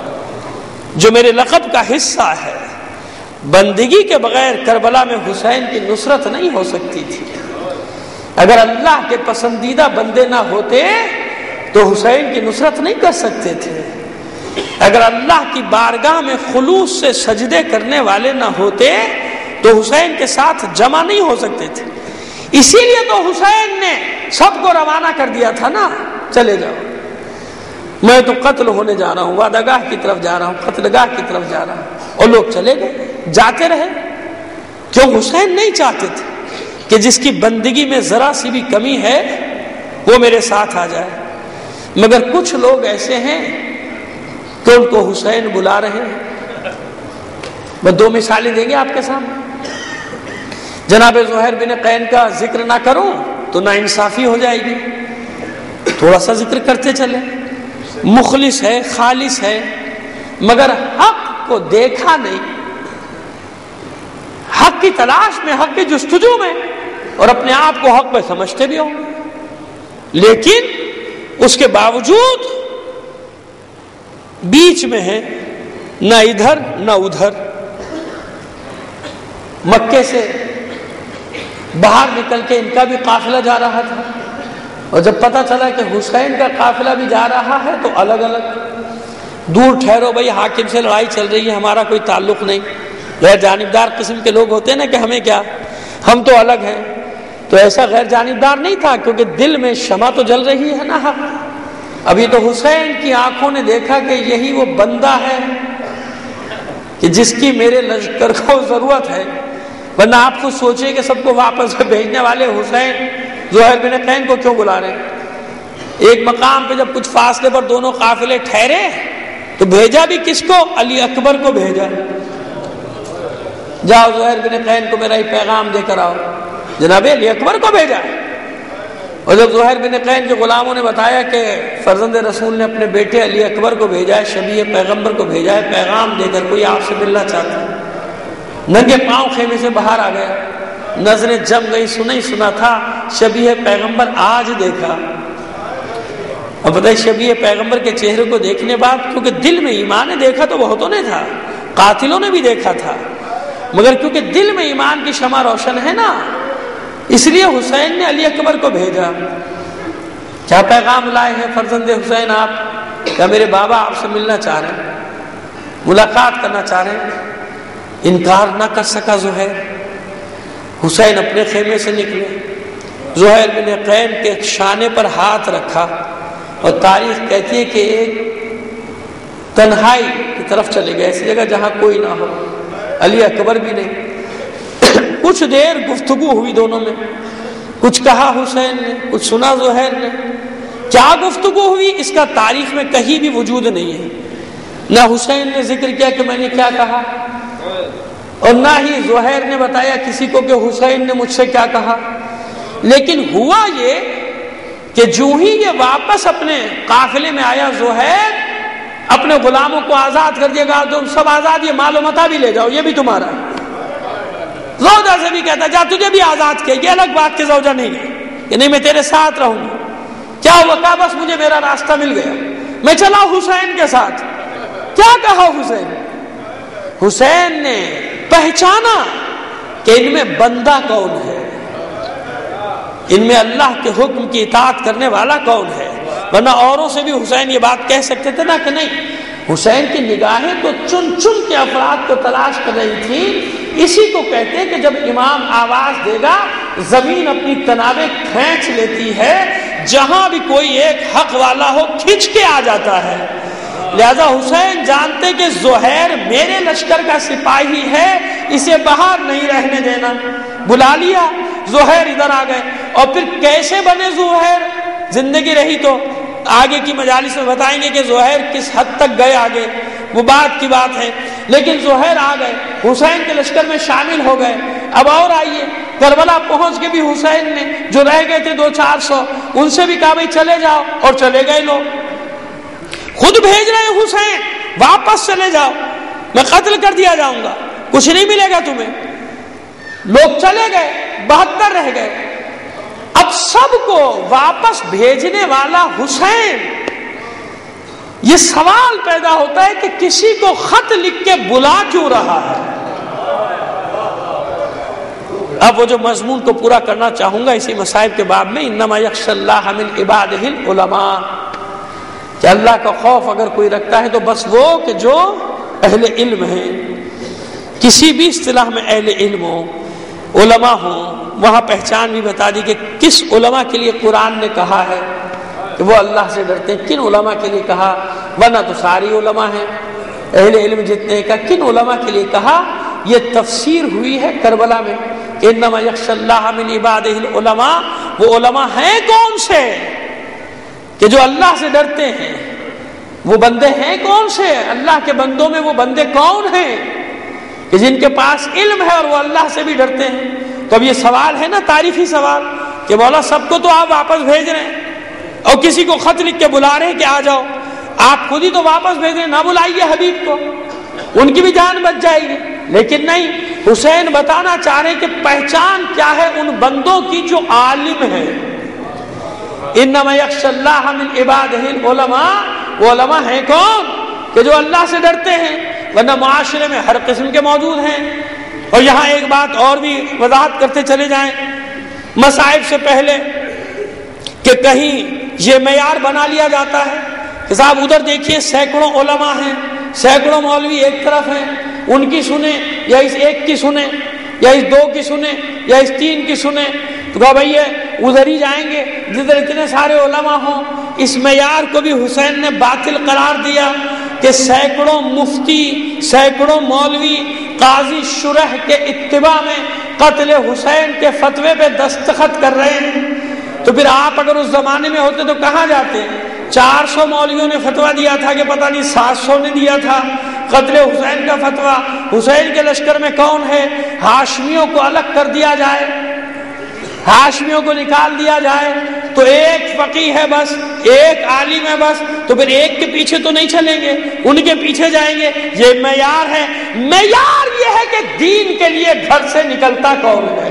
جو میرے لقب کا حصہ ہے۔ بندگی کے بغیر کربلا میں حسین کی نصرت نہیں ہو سکتی تھی۔ اگر اللہ کے پسندیدہ بندے نہ ہوتے تو حسین کی نصرت نہیں کر سکتے تھے۔ اگر اللہ کی بارگاہ میں خلوص سے سجدے کرنے والے نہ ہوتے تو حسین کے ساتھ جمع نہیں ہو سکتے تھے۔ اسی لیے تو حسین نے سب کو روانہ کر دیا تھا نا، چلے جاؤ، میں تو قتل ہونے جا رہا ہوں، وعدہ گاہ کی طرف جا رہا ہوں، قتل گاہ کی طرف جا رہا ہوں، اور لوگ چلے گئے، جاتے رہے۔ کیوں؟ حسین نہیں چاہتے تھے کہ جس کی بندگی میں ذرا سی بھی کمی ہے وہ میرے ساتھ آ جائے۔ مگر کچھ لوگ ایسے ہیں کہ ان کو حسین بلا رہے ہیں۔ میں دو مثالیں دیں گے آپ کے سامنے۔ جناب زہیر بن قین کا ذکر نہ کروں تو نا انصافی ہو جائے گی، تھوڑا سا ذکر کرتے چلے۔ مخلص ہے، خالص ہے، مگر حق کو دیکھا نہیں، حق کی تلاش میں، حق کی جستجو میں، اور اپنے آپ کو حق پہ سمجھتے بھی ہوں، لیکن اس کے باوجود بیچ میں ہے، نہ ادھر نہ ادھر۔ مکے سے باہر نکل کے ان کا بھی قافلہ جا رہا تھا، اور جب پتہ چلا کہ حسین کا قافلہ بھی جا رہا ہے تو الگ الگ، دور ٹھہرو بھائی، حاکم سے لڑائی چل رہی ہے، ہمارا کوئی تعلق نہیں۔ غیر جانبدار قسم کے لوگ ہوتے ہیں نا کہ ہمیں کیا، ہم تو الگ ہیں۔ تو ایسا غیر جانبدار نہیں تھا، کیونکہ دل میں شمع تو جل رہی ہے نا حق۔ ابھی تو حسین کی آنکھوں نے دیکھا کہ یہی وہ بندہ ہے کہ جس کی میرے لشکر کو ضرورت ہے، ورنہ آپ خود سوچیں کہ سب کو واپس بھیجنے والے حسین زہیر بن قین کو کیوں بلا رہے ہیں؟ ایک مقام پہ جب کچھ فاصلے پر دونوں قافلے ٹھہرے تو بھیجا بھی کس کو؟ علی اکبر کو بھیجا، جاؤ زہیر بن قین کو میرا ہی پیغام دے کر آؤ۔ جناب علی اکبر کو بھیجا۔ اور جب زہیر بن قین کے غلاموں نے بتایا کہ فرزند رسول نے اپنے بیٹے علی اکبر کو بھیجا ہے، شبیہ پیغمبر کو بھیجا ہے پیغام دے کر، کوئی آپ سے ملنا چاہتا ہے، ننگے پاؤں خیمے سے باہر آ گیا، نظریں جم گئی، سنا ہی سنا تھا، شبیہ پیغمبر آج دیکھا۔ اب بتائیے شبیہ پیغمبر کے چہرے کو دیکھنے بعد، کیونکہ دل میں ایمان ہے، دیکھا تو بہتوں نے تھا، قاتلوں نے بھی دیکھا تھا، مگر کیونکہ دل میں ایمان کی شمع روشن ہے نا، اس لیے حسین نے علی اکبر کو بھیجا۔ کیا پیغام لائے ہیں فرزند حسین آپ؟ کیا میرے بابا آپ سے ملنا چاہ رہے ہیں، ملاقات کرنا چاہ رہے ہیں؟ انکار نہ کر سکا زہیر۔ حسین اپنے خیمے سے نکلے، زہیر بن قین کے شانے پر ہاتھ رکھا، اور تاریخ کہتی ہے کہ ایک تنہائی کی طرف چلے گئے، ایسی جگہ جہاں کوئی نہ ہو، علی اکبر بھی نہیں۔ کچھ دیر گفتگو ہوئی دونوں میں، کچھ کہا حسین نے، کچھ سنا زہیر نے۔ کیا گفتگو ہوئی اس کا تاریخ میں کہیں بھی وجود نہیں ہے، نہ حسین نے ذکر کیا کہ میں نے کیا کہا، اور نہ ہی زہیر نے بتایا کسی کو کہ حسین نے مجھ سے کیا کہا۔ لیکن ہوا یہ کہ جو ہی یہ واپس اپنے قافلے میں آیا زہیر، اپنے غلاموں کو آزاد کر دیا گا، تم سب آزاد، یہ مال و متاع بھی لے جاؤ، یہ بھی تمہارا ہے۔ زوجہ سے بھی کہتا جا تجھے بھی آزاد کیا، یہ الگ بات کہ زوجہ نہیں ہے، کہ نہیں میں تیرے ساتھ رہوں گا. کیا ہوا؟ کہا بس مجھے میرا راستہ مل گیا, میں چلا حسین کے ساتھ. کیا کہا حسین؟ حسین نے پہچانا کہ ان میں بندہ کون ہے, ان میں اللہ کے حکم کی اطاعت کرنے والا کون ہے. ورنہ اوروں سے بھی حسین یہ بات کہہ سکتے تھے نا کہ نہیں. حسین کی نگاہیں تو چن چن کے افراد کو تلاش کر رہی تھی. اسی کو کہتے ہیں کہ جب امام آواز دے گا زمین اپنی تنابیں کھینچ لیتی ہے, جہاں بھی کوئی ایک حق والا ہو کھینچ کے آ جاتا ہے. لہذا حسین جانتے کہ زہیر میرے لشکر کا سپاہی ہے, اسے باہر نہیں رہنے دینا. بلا لیا, زہیر ادھر آ گئے. اور پھر کیسے بنے زہیر, زندگی رہی تو آگے کی مجالس میں بتائیں گے کہ زہیر کس حد تک گئے آگے, وہ بات کی بات ہے. لیکن زہیر آ گئے, حسین کے لشکر میں شامل ہو گئے. اب اور آئیے, کربلا پہنچ کے بھی حسین نے جو رہ گئے تھے دو چار سو, ان سے بھی کہا بھائی چلے جاؤ, اور چلے گئے لوگ. خود بھیج رہے ہیں حسین, واپس چلے جاؤ, میں قتل کر دیا جاؤں گا, کچھ نہیں ملے گا تمہیں. لوگ چلے گئے, بہتر رہ گئے. اب سب کو واپس بھیجنے والا حسین. یہ سوال پیدا ہوتا ہے کہ کسی کو خط لکھ کے بلا کیوں رہا ہے. اب وہ جو مضمون کو پورا کرنا چاہوں گا اسی مصائب کے باب میں, انما یخشی اللہ من عبادہ العلماء, کہ اللہ کا خوف اگر کوئی رکھتا ہے تو بس وہ کہ جو اہل علم ہیں. کسی بھی اصطلاح میں اہل علم ہو, علماء ہوں. وہاں پہچان بھی بتا دی کہ کس علماء کے لیے قرآن نے کہا ہے کہ وہ اللہ سے ڈرتے ہیں, کن علماء کے لیے کہا. ورنہ تو ساری علماء ہیں, اہل علم جتنے کا. کن علماء کے لیے کہا, یہ تفسیر ہوئی ہے کربلا میں. انما یخشی اللہ من عبادہ العلماء, وہ علماء ہیں کون سے کہ جو اللہ سے ڈرتے ہیں. وہ بندے ہیں کون سے, اللہ کے بندوں میں وہ بندے کون ہیں کہ جن کے پاس علم ہے اور وہ اللہ سے بھی ڈرتے ہیں. تو اب یہ سوال ہے نا, تعریفی سوال, کہ مولا سب کو تو آپ واپس بھیج رہے ہیں اور کسی کو خط لکھ کے بلا رہے ہیں کہ آ جاؤ. آپ خود ہی تو واپس بھیج رہے ہیں, نہ بلائیے حبیب کو, ان کی بھی جان بچ جائے گی. لیکن نہیں, حسین بتانا چاہ رہے ہیں کہ پہچان کیا ہے ان بندوں کی جو عالم ہے. انما یخشی اللہ من عبادہ العلماء, وہ علماء ہیں کون کہ جو اللہ سے ڈرتے ہیں. ورنہ معاشرے میں ہر قسم کے موجود ہیں. اور یہاں ایک بات اور بھی وضاحت کرتے چلے جائیں مصائب سے پہلے, کہ کہیں یہ معیار بنا لیا جاتا ہے کہ صاحب ادھر دیکھیے سینکڑوں علماء ہیں, سینکڑوں مولوی ایک طرف ہیں, ان کی سنیں یا اس ایک کی سنیں یا اس دو کی سنیں یا اس تین کی سنیں. تو کہا بھائی ادھر ہی جائیں گے جدھر اتنے سارے علماء ہوں. اس معیار کو بھی حسین نے باطل قرار دیا کہ سینکڑوں مفتی, سینکڑوں مولوی قاضی شرح کے اتباع میں قتل حسین کے فتوے پہ دستخط کر رہے ہیں. تو پھر آپ اگر اس زمانے میں ہوتے تو کہاں جاتے؟ چار سو مولویوں نے فتویٰ دیا تھا کہ پتہ نہیں سات سو نے دیا تھا قتل حسین کا فتویٰ. حسین کے لشکر میں کون ہے؟ ہاشمیوں کو الگ کر دیا جائے, ہاشمیوں کو نکال دیا جائے. تو ایک فقیہ ہے بس, ایک عالم ہے بس, تو پھر ایک کے پیچھے تو نہیں چلیں گے, ان کے پیچھے جائیں گے. یہ معیار ہے. معیار یہ ہے کہ دین کے لیے گھر سے نکلتا کون ہے.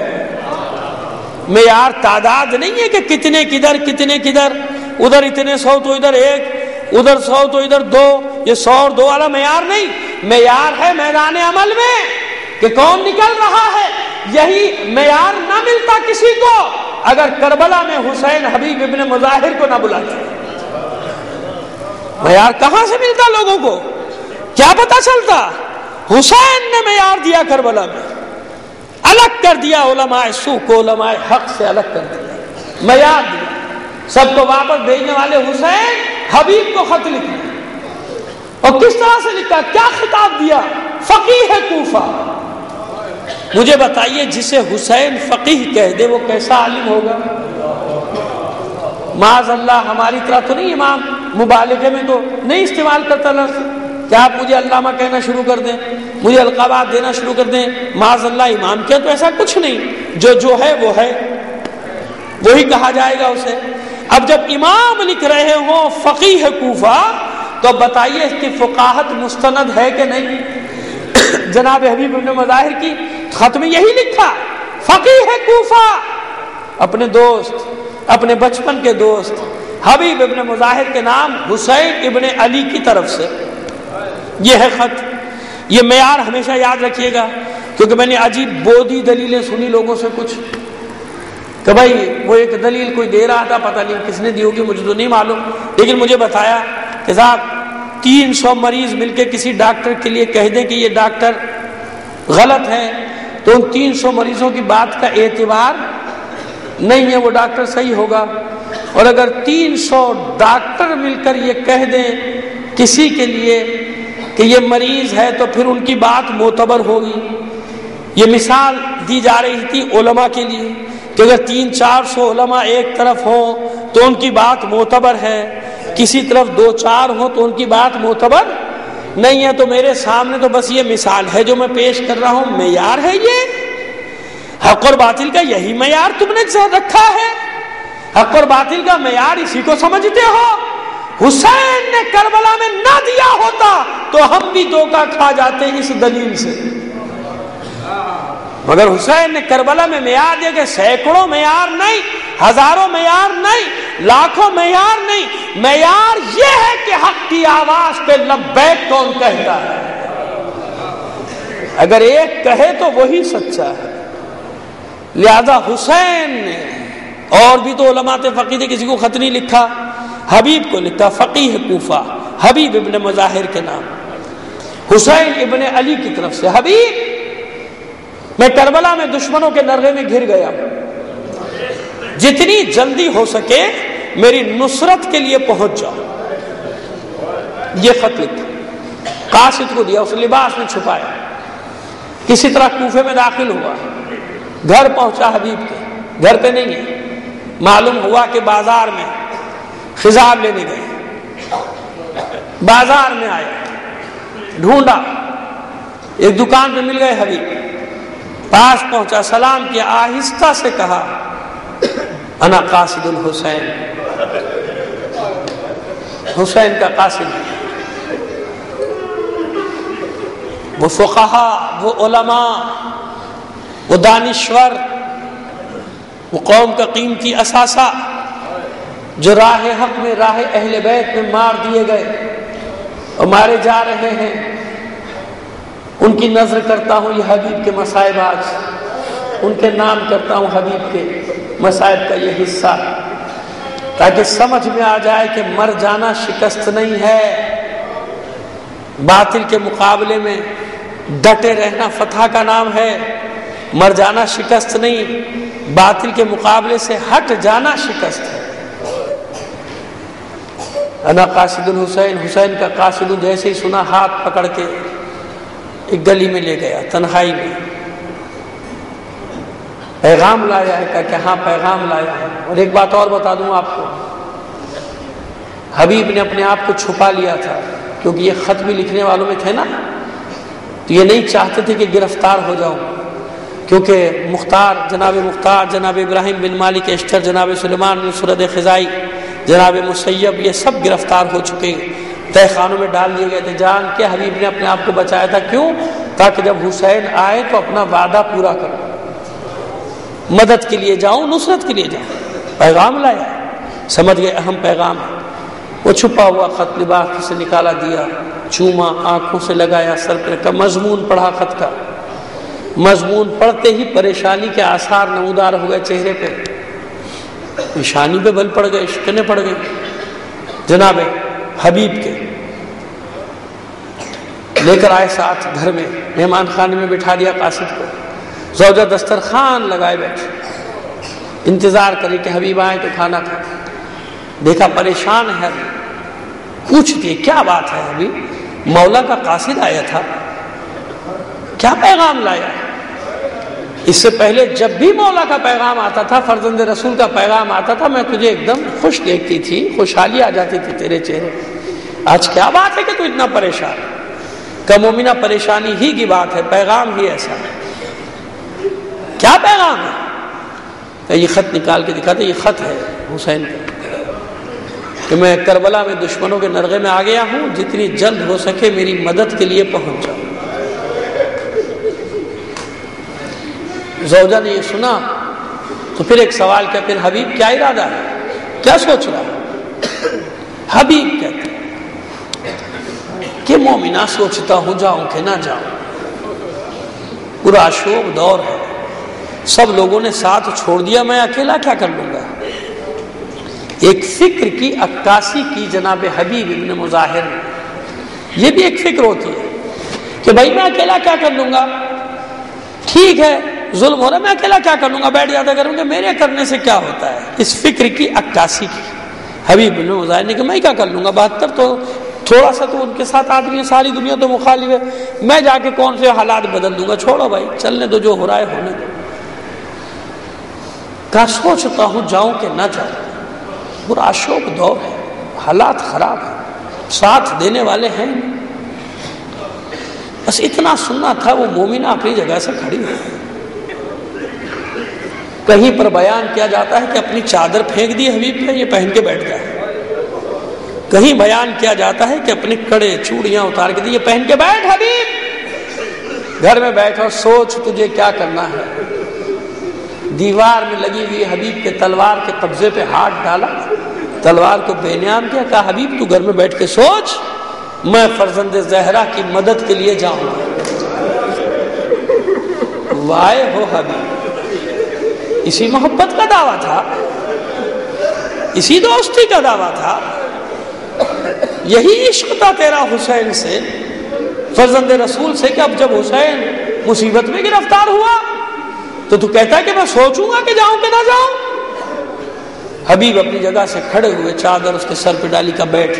معیار تعداد نہیں ہے کہ کتنے کدھر کتنے کدھر, ادھر اتنے سو تو ادھر ایک, ادھر سو تو ادھر دو. یہ سو اور دو والا معیار نہیں. معیار ہے میدان عمل میں کہ کون نکل رہا ہے. یہی معیار نہ ملتا کسی کو اگر کربلا میں حسین حبیب ابن مظاہر کو نہ بلاتے. معیار کہاں سے ملتا لوگوں کو, کیا پتا چلتا. حسین نے معیار دیا کربلا میں, الگ کر دیا علماء سو کو علماء حق سے الگ کر دیا, معیار دیا. سب کو واپس بھیجنے والے حسین حبیب کو خط لکھا, اور کس طرح سے لکھا, کیا خطاب دیا؟ فقیہ کوفہ. مجھے بتائیے جسے حسین فقیہ کہہ دے وہ کیسا عالم ہوگا؟ معاذ اللہ ہماری طرح تو نہیں, امام مبالغے میں تو نہیں استعمال کرتا لفظ. کیا آپ مجھے علامہ کہنا شروع کر دیں, مجھے القابات دینا شروع کر دیں؟ معاذ اللہ امام کیا, تو ایسا کچھ نہیں. جو جو ہے وہ ہے, وہی کہا جائے گا اسے. اب جب امام لکھ رہے ہوں فقیہ کوفہ تو اب بتائیے اس کی فقاہت مستند ہے کہ نہیں؟ جناب حبیب ابن مظاہر کی خط میں یہی لکھا, فقیہ کوفہ. اپنے دوست اپنے بچپن کے دوست حبیب ابن مظاہر کے نام حسین ابن علی کی طرف سے. یہ ہے خط. یہ معیار ہمیشہ یاد رکھیے گا، کیونکہ میں نے عجیب بودھی دلیلیں سنی لوگوں سے کچھ کہ بھائی وہ ایک دلیل کوئی دے رہا تھا، پتہ نہیں کس نے دی ہوگی، مجھے تو نہیں معلوم، لیکن مجھے بتایا کہ صاحب تین سو مریض مل کے کسی ڈاکٹر کے لیے کہہ دیں کہ یہ ڈاکٹر غلط ہے تو ان تین سو مریضوں کی بات کا اعتبار نہیں ہے، وہ ڈاکٹر صحیح ہوگا. اور اگر تین سو ڈاکٹر مل کر یہ کہہ دیں کسی کے لیے کہ یہ مریض ہے تو پھر ان کی بات معتبر ہوگی. یہ مثال دی جا رہی تھی علماء کے لیے کہ اگر تین چار سو علماء ایک طرف ہوں تو ان کی بات معتبر ہے، کسی طرف دو چار ہوں تو ان کی بات معتبر نہیں ہے. تو میرے سامنے تو بس یہ مثال ہے جو میں پیش کر رہا ہوں، معیار ہے یہ. حق اور باطل کا یہی معیار تم نے رکھا ہے، حق اور باطل کا معیار اسی کو سمجھتے ہو. حسین نے کربلا میں نہ دیا ہوتا تو ہم بھی دھوکہ کھا جاتے اس دلیل سے. مگر حسین نے کربلا میں معیار دیا کہ سینکڑوں معیار نہیں، ہزاروں معیار نہیں، لاکھوں معیار نہیں، معیار یہ ہے کہ حق کی آواز پہ لبیک کون کہتا ہے. اگر ایک کہے تو وہی سچا ہے. لہذا حسین نے، اور بھی تو علماء تھے فقیہ تھے، کسی کو خط نہیں لکھا، حبیب کو لکھا، فقیہ کوفہ حبیب ابن مظاہر کے نام، حسین ابن علی کی طرف سے. حبیب، میں کربلا میں دشمنوں کے نرغے میں گھر گیا، جتنی جلدی ہو سکے میری نصرت کے لیے پہنچ جاؤ. یہ خط لکھا، قاصد کو دیا، اس لباس میں چھپایا، کسی طرح کوفے میں داخل ہوا، گھر پہنچا حبیب کے. گھر پہ نہیں ہے، معلوم ہوا کہ بازار میں خضاب لینے گئے. بازار میں آیا، ڈھونڈا، ایک دکان پہ مل گئے حبیب. پاس پہنچا، سلام کیا، آہستہ سے کہا انا قاصد الحسین، حسین کا قاصد. وہ فقہا، وہ علماء، وہ دانشور، وہ قوم کا قیمتی اثاثہ جو راہ حق میں، راہ اہل بیت میں مار دیے گئے اور مارے جا رہے ہیں، ان کی نظر کرتا ہوں یہ حبیب کے مصائب. آج ان کے نام کرتا ہوں حبیب کے مصائب کا یہ حصہ، تاکہ سمجھ میں آ جائے کہ مر جانا شکست نہیں ہے، باطل کے مقابلے میں ڈٹے رہنا فتح کا نام ہے. مر جانا شکست نہیں، باطل کے مقابلے سے ہٹ جانا شکست ہے. انا قاصد الحسین، حسین کا قاصد. جیسے ہی سنا، ہاتھ پکڑ کے ایک گلی میں لے گیا، تنہائی میں. پیغام لایا ہے؟ کہا کہ ہاں پیغام لایا ہے. اور ایک بات اور بتا دوں آپ کو، حبیب نے اپنے آپ کو چھپا لیا تھا، کیونکہ یہ خط بھی لکھنے والوں میں تھے نا، تو یہ نہیں چاہتے تھے کہ گرفتار ہو جاؤں، کیونکہ مختار، جناب مختار، جناب ابراہیم بن مالک اشتر، جناب سلیمان بن سرد خزائی، جناب مسیب، یہ سب گرفتار ہو چکے، تہ خانوں میں ڈال دیے گئے تھے. جان کے حبیب نے اپنے آپ کو بچایا تھا. کیوں؟ تاکہ جب حسین آئے تو اپنا وعدہ پورا کرو، مدد کے لیے جاؤں، نصرت کے لیے جاؤں. پیغام لایا، سمجھ گئے اہم پیغام ہے. وہ چھپا ہوا خط لباس سے نکالا، دیا، چوما، آنکھوں سے لگایا، سر پہ رکھا، مضمون پڑھا خط کا. مضمون پڑھتے ہی پریشانی کے آثار نمودار ہو گئے چہرے پہ، نشانی پہ بل پڑ گئے، شکنیں پڑ گئی جناب حبیب کے. لے کر آئے ساتھ گھر میں، مہمان خانے میں بٹھا دیا قاصد کو. زوجہ دسترخوان لگائے بیٹھے، انتظار کری کہ حبیب آئے تو کھانا کھا. دیکھا پریشان ہے، پوچھتی ہے کیا بات ہے حبیب؟ مولا کا قاصد آیا تھا، کیا پیغام لایا؟ اس سے پہلے جب بھی مولا کا پیغام آتا تھا، فرزند رسول کا پیغام آتا تھا، میں تجھے ایک دم خوش دیکھتی تھی، خوشحالی آ جاتی تھی تیرے چہرے. آج کیا بات ہے کہ تو اتنا پریشان ہے؟ کہ مومنہ پریشانی ہی کی بات ہے، پیغام ہی ایسا ہے. کیا پیغام ہے؟ کہ یہ خط نکال کے دکھاتے، یہ خط ہے حسین کا کہ میں کربلا میں دشمنوں کے نرغے میں آ گیا ہوں، جتنی جلد ہو سکے میری مدد کے لیے پہنچ جاؤ. زوجہ نے یہ سنا تو پھر ایک سوال کیا، پھر حبیب کیا ارادہ ہے، کیا سوچ رہا ہے؟ حبیب کہتے ہیں کہ مومنہ سوچتا ہوں جاؤں کہ نہ جاؤں، پورا شوب دور ہے، سب لوگوں نے ساتھ چھوڑ دیا، میں اکیلا کیا کر لوں گا؟ ایک فکر کی عکاسی کی جناب حبیب ابن مظاہر نے، یہ بھی ایک فکر ہوتی ہے کہ بھائی میں اکیلا کیا کر لوں گا، ٹھیک ہے ظلم ہو رہا ہے، میں اکیلا کیا کر لوں گا، بیٹھ جاتا کروں گا، میرے کرنے سے کیا ہوتا ہے، اس فکر کی عکاسی کی حبیب ابن مظاہر نے کہ میں کیا کر لوں گا، بہتر تو تھوڑا سا تو ان کے ساتھ آدمی ہے، ساری دنیا تو مخالف ہے، میں جا کے کون سے حالات بدل دوں گا، چھوڑو بھائی چلنے دو، جو ہو رہا ہے ہونے دو۔ کیا سوچتا ہوں جاؤں کہ نہ جاؤں، برا شوق دور ہے، حالات خراب ہیں، ساتھ دینے والے ہیں، بس اتنا سننا تھا۔ وہ مومنہ اپنی جگہ سے کھڑی ہے، کہیں پر بیان کیا جاتا ہے کہ اپنی چادر پھینک دی حبیب پہ، یہ پہن کے بیٹھ گیا، کہیں بیان کیا جاتا ہے کہ اپنے کڑے چوڑیاں اتار کے دی، یہ پہن کے بیٹھ حبیب، گھر میں بیٹھ اور سوچ تجھے کیا کرنا ہے۔ دیوار میں لگی ہوئی حبیب کے تلوار کے قبضے پہ ہاتھ ڈالا، تلوار کو بے نیام کیا، کہا حبیب تو گھر میں بیٹھ کے سوچ، میں فرزند زہرا کی مدد کے لیے جاؤں گا۔ وائے ہو حبیب، اسی محبت کا دعویٰ تھا، اسی دوستی کا دعویٰ تھا، یہی عشق تھا تیرا حسین سے، فرزند رسول سے، کہ اب جب حسین مصیبت میں گرفتار ہوا تو تو کہتا ہے کہ میں سوچوں گا کہ جاؤں کہ نہ جاؤں۔ حبیب اپنی جگہ سے کھڑے ہوئے، چادر اس کے سر پہ ڈالی، کا بیٹھ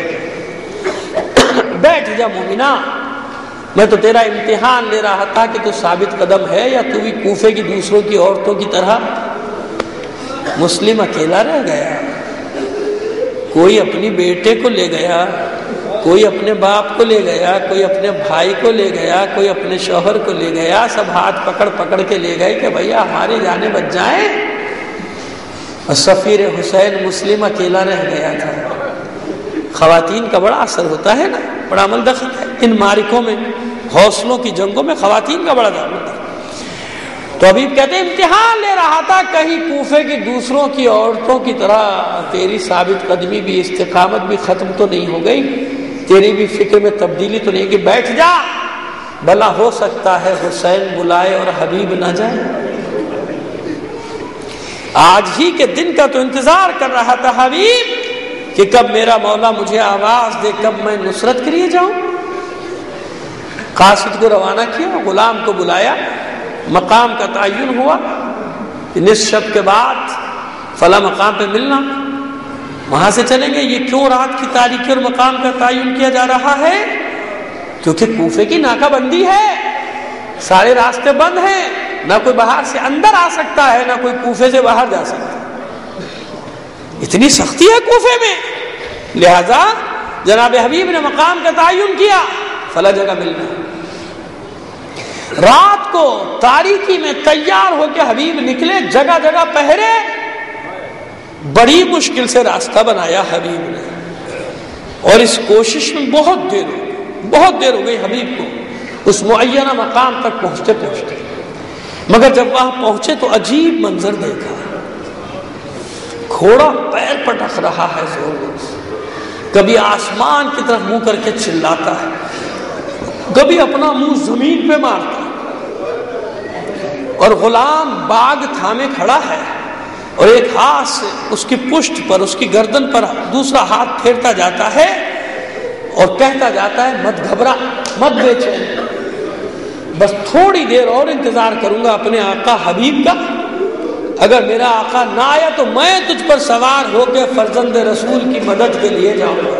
بیٹھ جا مومنہ، میں تو تیرا امتحان لے رہا تھا کہ تو ثابت قدم ہے یا تو بھی کوفے کی دوسروں کی عورتوں کی طرح مسلم اکیلا رہ گیا، کوئی اپنی بیٹے کو لے گیا، کوئی اپنے باپ کو لے گیا، کوئی اپنے بھائی کو لے گیا، کوئی اپنے شوہر کو لے گیا، سب ہاتھ پکڑ پکڑ کے لے گئے کہ بھیا ہماری جانیں بچ جائیں، اور سفیر حسین مسلم اکیلا رہ گیا تھا۔ خواتین کا بڑا اثر ہوتا ہے نا، بڑا عمل دخل ہے ان معرکوں میں، حوصلوں کی جنگوں میں خواتین کا بڑا عمل دخل۔ تو حبیب کہتے ہیں امتحان لے رہا تھا، کہیں کوفے کی دوسروں کی عورتوں کی طرح تیری ثابت قدمی بھی، استقامت بھی ختم تو نہیں ہو گئی، تیری بھی فکر میں تبدیلی تو نہیں کہ بیٹھ جا، بھلا ہو سکتا ہے حسین بلائے اور حبیب نہ جائے۔ آج ہی کے دن کا تو انتظار کر رہا تھا حبیب کہ کب میرا مولا مجھے آواز دے، کب میں نصرت کے لیے جاؤں۔ قاصد کو روانہ کیا، غلام کو بلایا، مقام کا تعین ہوا کہ نصف شب کے بعد فلاں مقام پہ ملنا، وہاں سے چلیں گے۔ یہ کیوں رات کی تاریکی اور مقام کا تعین کیا جا رہا ہے؟ کیونکہ کوفے کی ناکہ بندی ہے، سارے راستے بند ہیں، نہ کوئی باہر سے اندر آ سکتا ہے، نہ کوئی کوفے سے باہر جا سکتا ہے، اتنی سختی ہے کوفے میں، لہذا جناب حبیب نے مقام کا تعین کیا، فلاں جگہ ملنا۔ رات کو تاریکی میں تیار ہو کے حبیب نکلے، جگہ جگہ پہرے، بڑی مشکل سے راستہ بنایا حبیب نے، اور اس کوشش میں بہت دیر ہو گئی، بہت دیر ہو گئی حبیب کو اس معینہ مقام تک پہنچتے پہنچتے۔ مگر جب وہاں پہنچے تو عجیب منظر دیکھا، گھوڑا پیر پٹک رہا ہے زور سے، کبھی آسمان کی طرف منہ کر کے چلاتا ہے، کبھی اپنا منہ زمین پہ مارتا ہے، اور غلام باغ تھامے کھڑا ہے، اور ایک ہاتھ سے اس کی پشت پر، اس کی گردن پر دوسرا ہاتھ پھیرتا جاتا ہے اور کہتا جاتا ہے مت گھبرا، مت بے چین، بس تھوڑی دیر اور انتظار کروں گا اپنے آقا حبیب کا، اگر میرا آقا نہ آیا تو میں تجھ پر سوار ہو کے فرزند رسول کی مدد کے لیے جاؤں گا،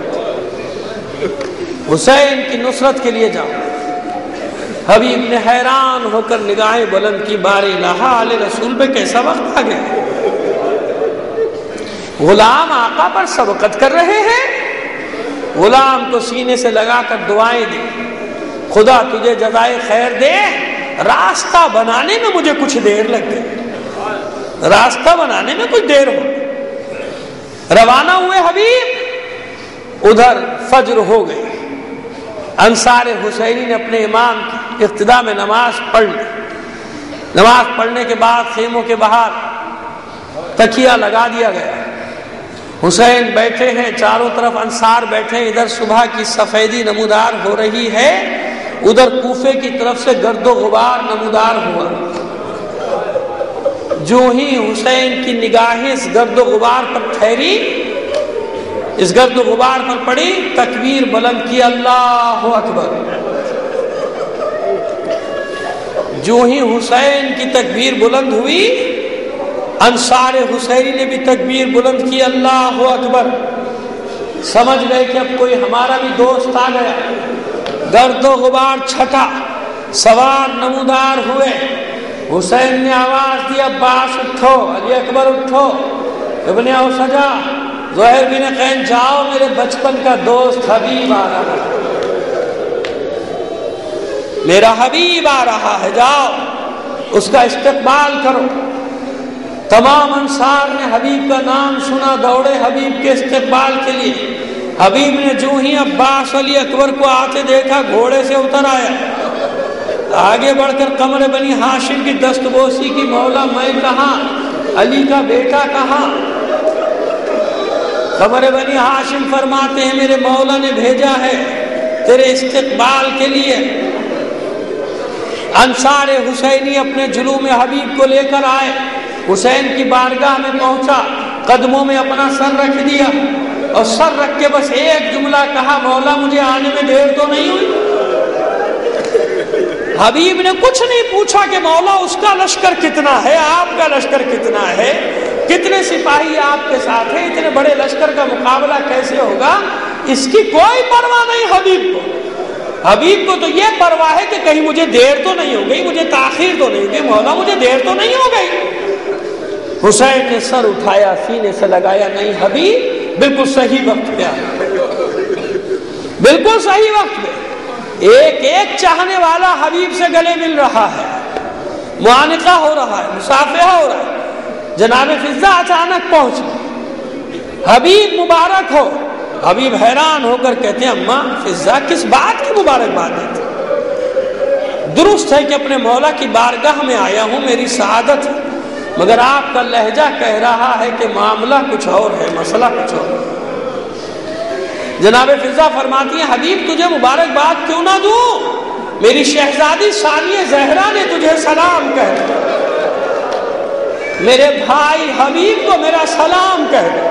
حسین کی نصرت کے لیے جاؤں گا۔ حبیب نے حیران ہو کر نگاہیں بلند کی، بار الہ آل رسول پہ کیسا وقت آ گیا، غلام آقا پر سبقت کر رہے ہیں، غلام کو سینے سے لگا کر دعائیں دی، خدا تجھے جزائے خیر دے، راستہ بنانے میں مجھے کچھ دیر لگ گئی، راستہ بنانے میں کچھ دیر ہو گئی۔ روانہ ہوئے حبیب، ادھر فجر ہو گئی، انصار حسینی نے اپنے امام کی اقتداء میں نماز پڑھ لی، نماز پڑھنے کے بعد خیموں کے باہر تکیہ لگا دیا گیا. حسین بیٹھے ہیں، چاروں طرف انصار بیٹھے ہیں، ادھر صبح کی سفیدی نمودار ہو رہی ہے، ادھر کوفے کی طرف سے گرد و غبار نمودار ہوا. جو ہی حسین کی نگاہیں اس گرد و غبار پر ٹھہری، اس گرد و غبار پر پڑی، تکبیر بلند کی، اللہ اکبر. جو ہی حسین کی تکبیر بلند ہوئی، انصار حسینی نے بھی تکبیر بلند کی، اللہ اکبر. سمجھ گئے کہ اب کوئی ہمارا بھی دوست آ گیا. گرد و غبار چھٹا، سوار نمودار ہوئے. حسین نے آواز دی، عباس اٹھو، علی اکبر اٹھو، ابن اوسجا، زہیر بن قین، جاؤ، میرے بچپن کا دوست حبیب آ رہا ہے، میرا حبیب آ رہا ہے، جاؤ اس کا استقبال کرو. تمام انصار نے حبیب کا نام سنا، دوڑے حبیب کے استقبال کے لیے. حبیب نے جو ہی عباس علی اکبر کو آتے دیکھا، گھوڑے سے اتر آیا، آگے بڑھ کر قمر بنی ہاشم کی دستبوسی کی، مولا میں کہاں، علی کا بیٹا کہاں. قمر بنی ہاشم فرماتے ہیں میرے مولا نے بھیجا ہے تیرے استقبال کے لیے. انصار حسینی اپنے جلوم حبیب کو لے کر آئے، حسین کی بارگاہ میں پہنچا، قدموں میں اپنا سر رکھ دیا اور سر رکھ کے بس ایک جملہ کہا، مولا مجھے آنے میں دیر تو نہیں ہوئی. حبیب نے کچھ نہیں پوچھا کہ مولا اس کا لشکر کتنا ہے، آپ کا لشکر کتنا ہے، کتنے سپاہی آپ کے ساتھ ہیں، اتنے بڑے لشکر کا مقابلہ کیسے ہوگا، اس کی کوئی پرواہ نہیں حبیب کو. حبیب کو تو یہ پرواہ ہے کہ کہیں مجھے دیر تو نہیں ہو گئی، مجھے تاخیر تو نہیں ہوگی، مولا مجھے دیر تو نہیں ہو گئی. حسین نے سر اٹھایا، سینے سے لگایا، نہیں حبیب بالکل صحیح وقت پہ آیا، بالکل صحیح وقت پہ. ایک ایک چاہنے والا حبیب سے گلے مل رہا ہے، معانقہ ہو رہا ہے، مصافحہ ہو رہا ہے. جناب فضہ اچانک پہنچی، حبیب مبارک ہو. حبیب حیران ہو کر کہتے ہیں اماں فضہ کس بات کی مبارکباد دیتے؟ درست ہے کہ اپنے مولا کی بارگاہ میں آیا ہوں، میری سعادت ہے، مگر آپ کا لہجہ کہہ رہا ہے کہ معاملہ کچھ اور ہے، مسئلہ کچھ اور ہے. جناب فضہ فرماتی ہیں حبیب تجھے مبارکباد کیوں نہ دوں، میری شہزادی ثانیہ زہرا نے تجھے سلام کہہ دیا، میرے بھائی حبیب کو میرا سلام کہہ دو،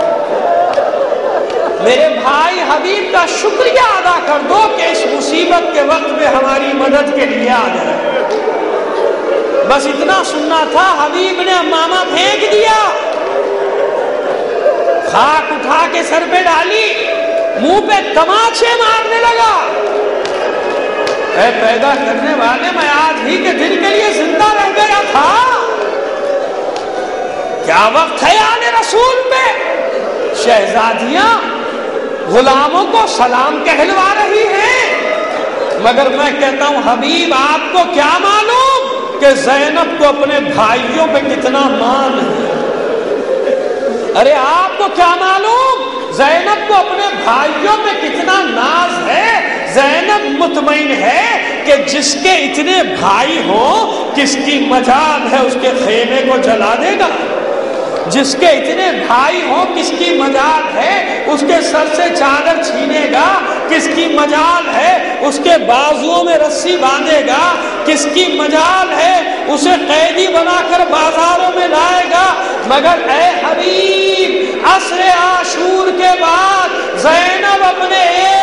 میرے بھائی حبیب کا شکریہ ادا کر دو کہ اس مصیبت کے وقت میں ہماری مدد کے لیے آ جائے. بس اتنا سننا تھا. حبیب نے امامہ پھینک دیا، خاک اٹھا کے سر پہ ڈالی، منہ پہ تماچے مارنے لگا. اے پیدا کرنے والے، میں آج ہی کے دن کے لیے زندہ رہ گیا تھا، کیا وقت ہے آنے رسول پہ. شہزادیاں غلاموں کو سلام کہلوا رہی ہیں، مگر میں کہتا ہوں حبیب آپ کو کیا معلوم کہ زینب کو اپنے بھائیوں پہ کتنا مان ہے. ارے آپ کو کیا معلوم زینب کو اپنے بھائیوں پہ کتنا ناز ہے. زینب مطمئن ہے کہ جس کے اتنے بھائی ہوں کس کی مجال ہے اس کے خیمے کو جلا دے گا، جس کے اتنے بھائی ہوں کس کی مجال ہے اس کے سر سے چادر چھینے گا، کس کی مجال ہے اس کے بازوؤں میں رسی باندھے گا، کس کی مجال ہے اسے قیدی بنا کر بازاروں میں لائے گا. مگر اے حبیب عصر عاشور کے بعد زینب اپنے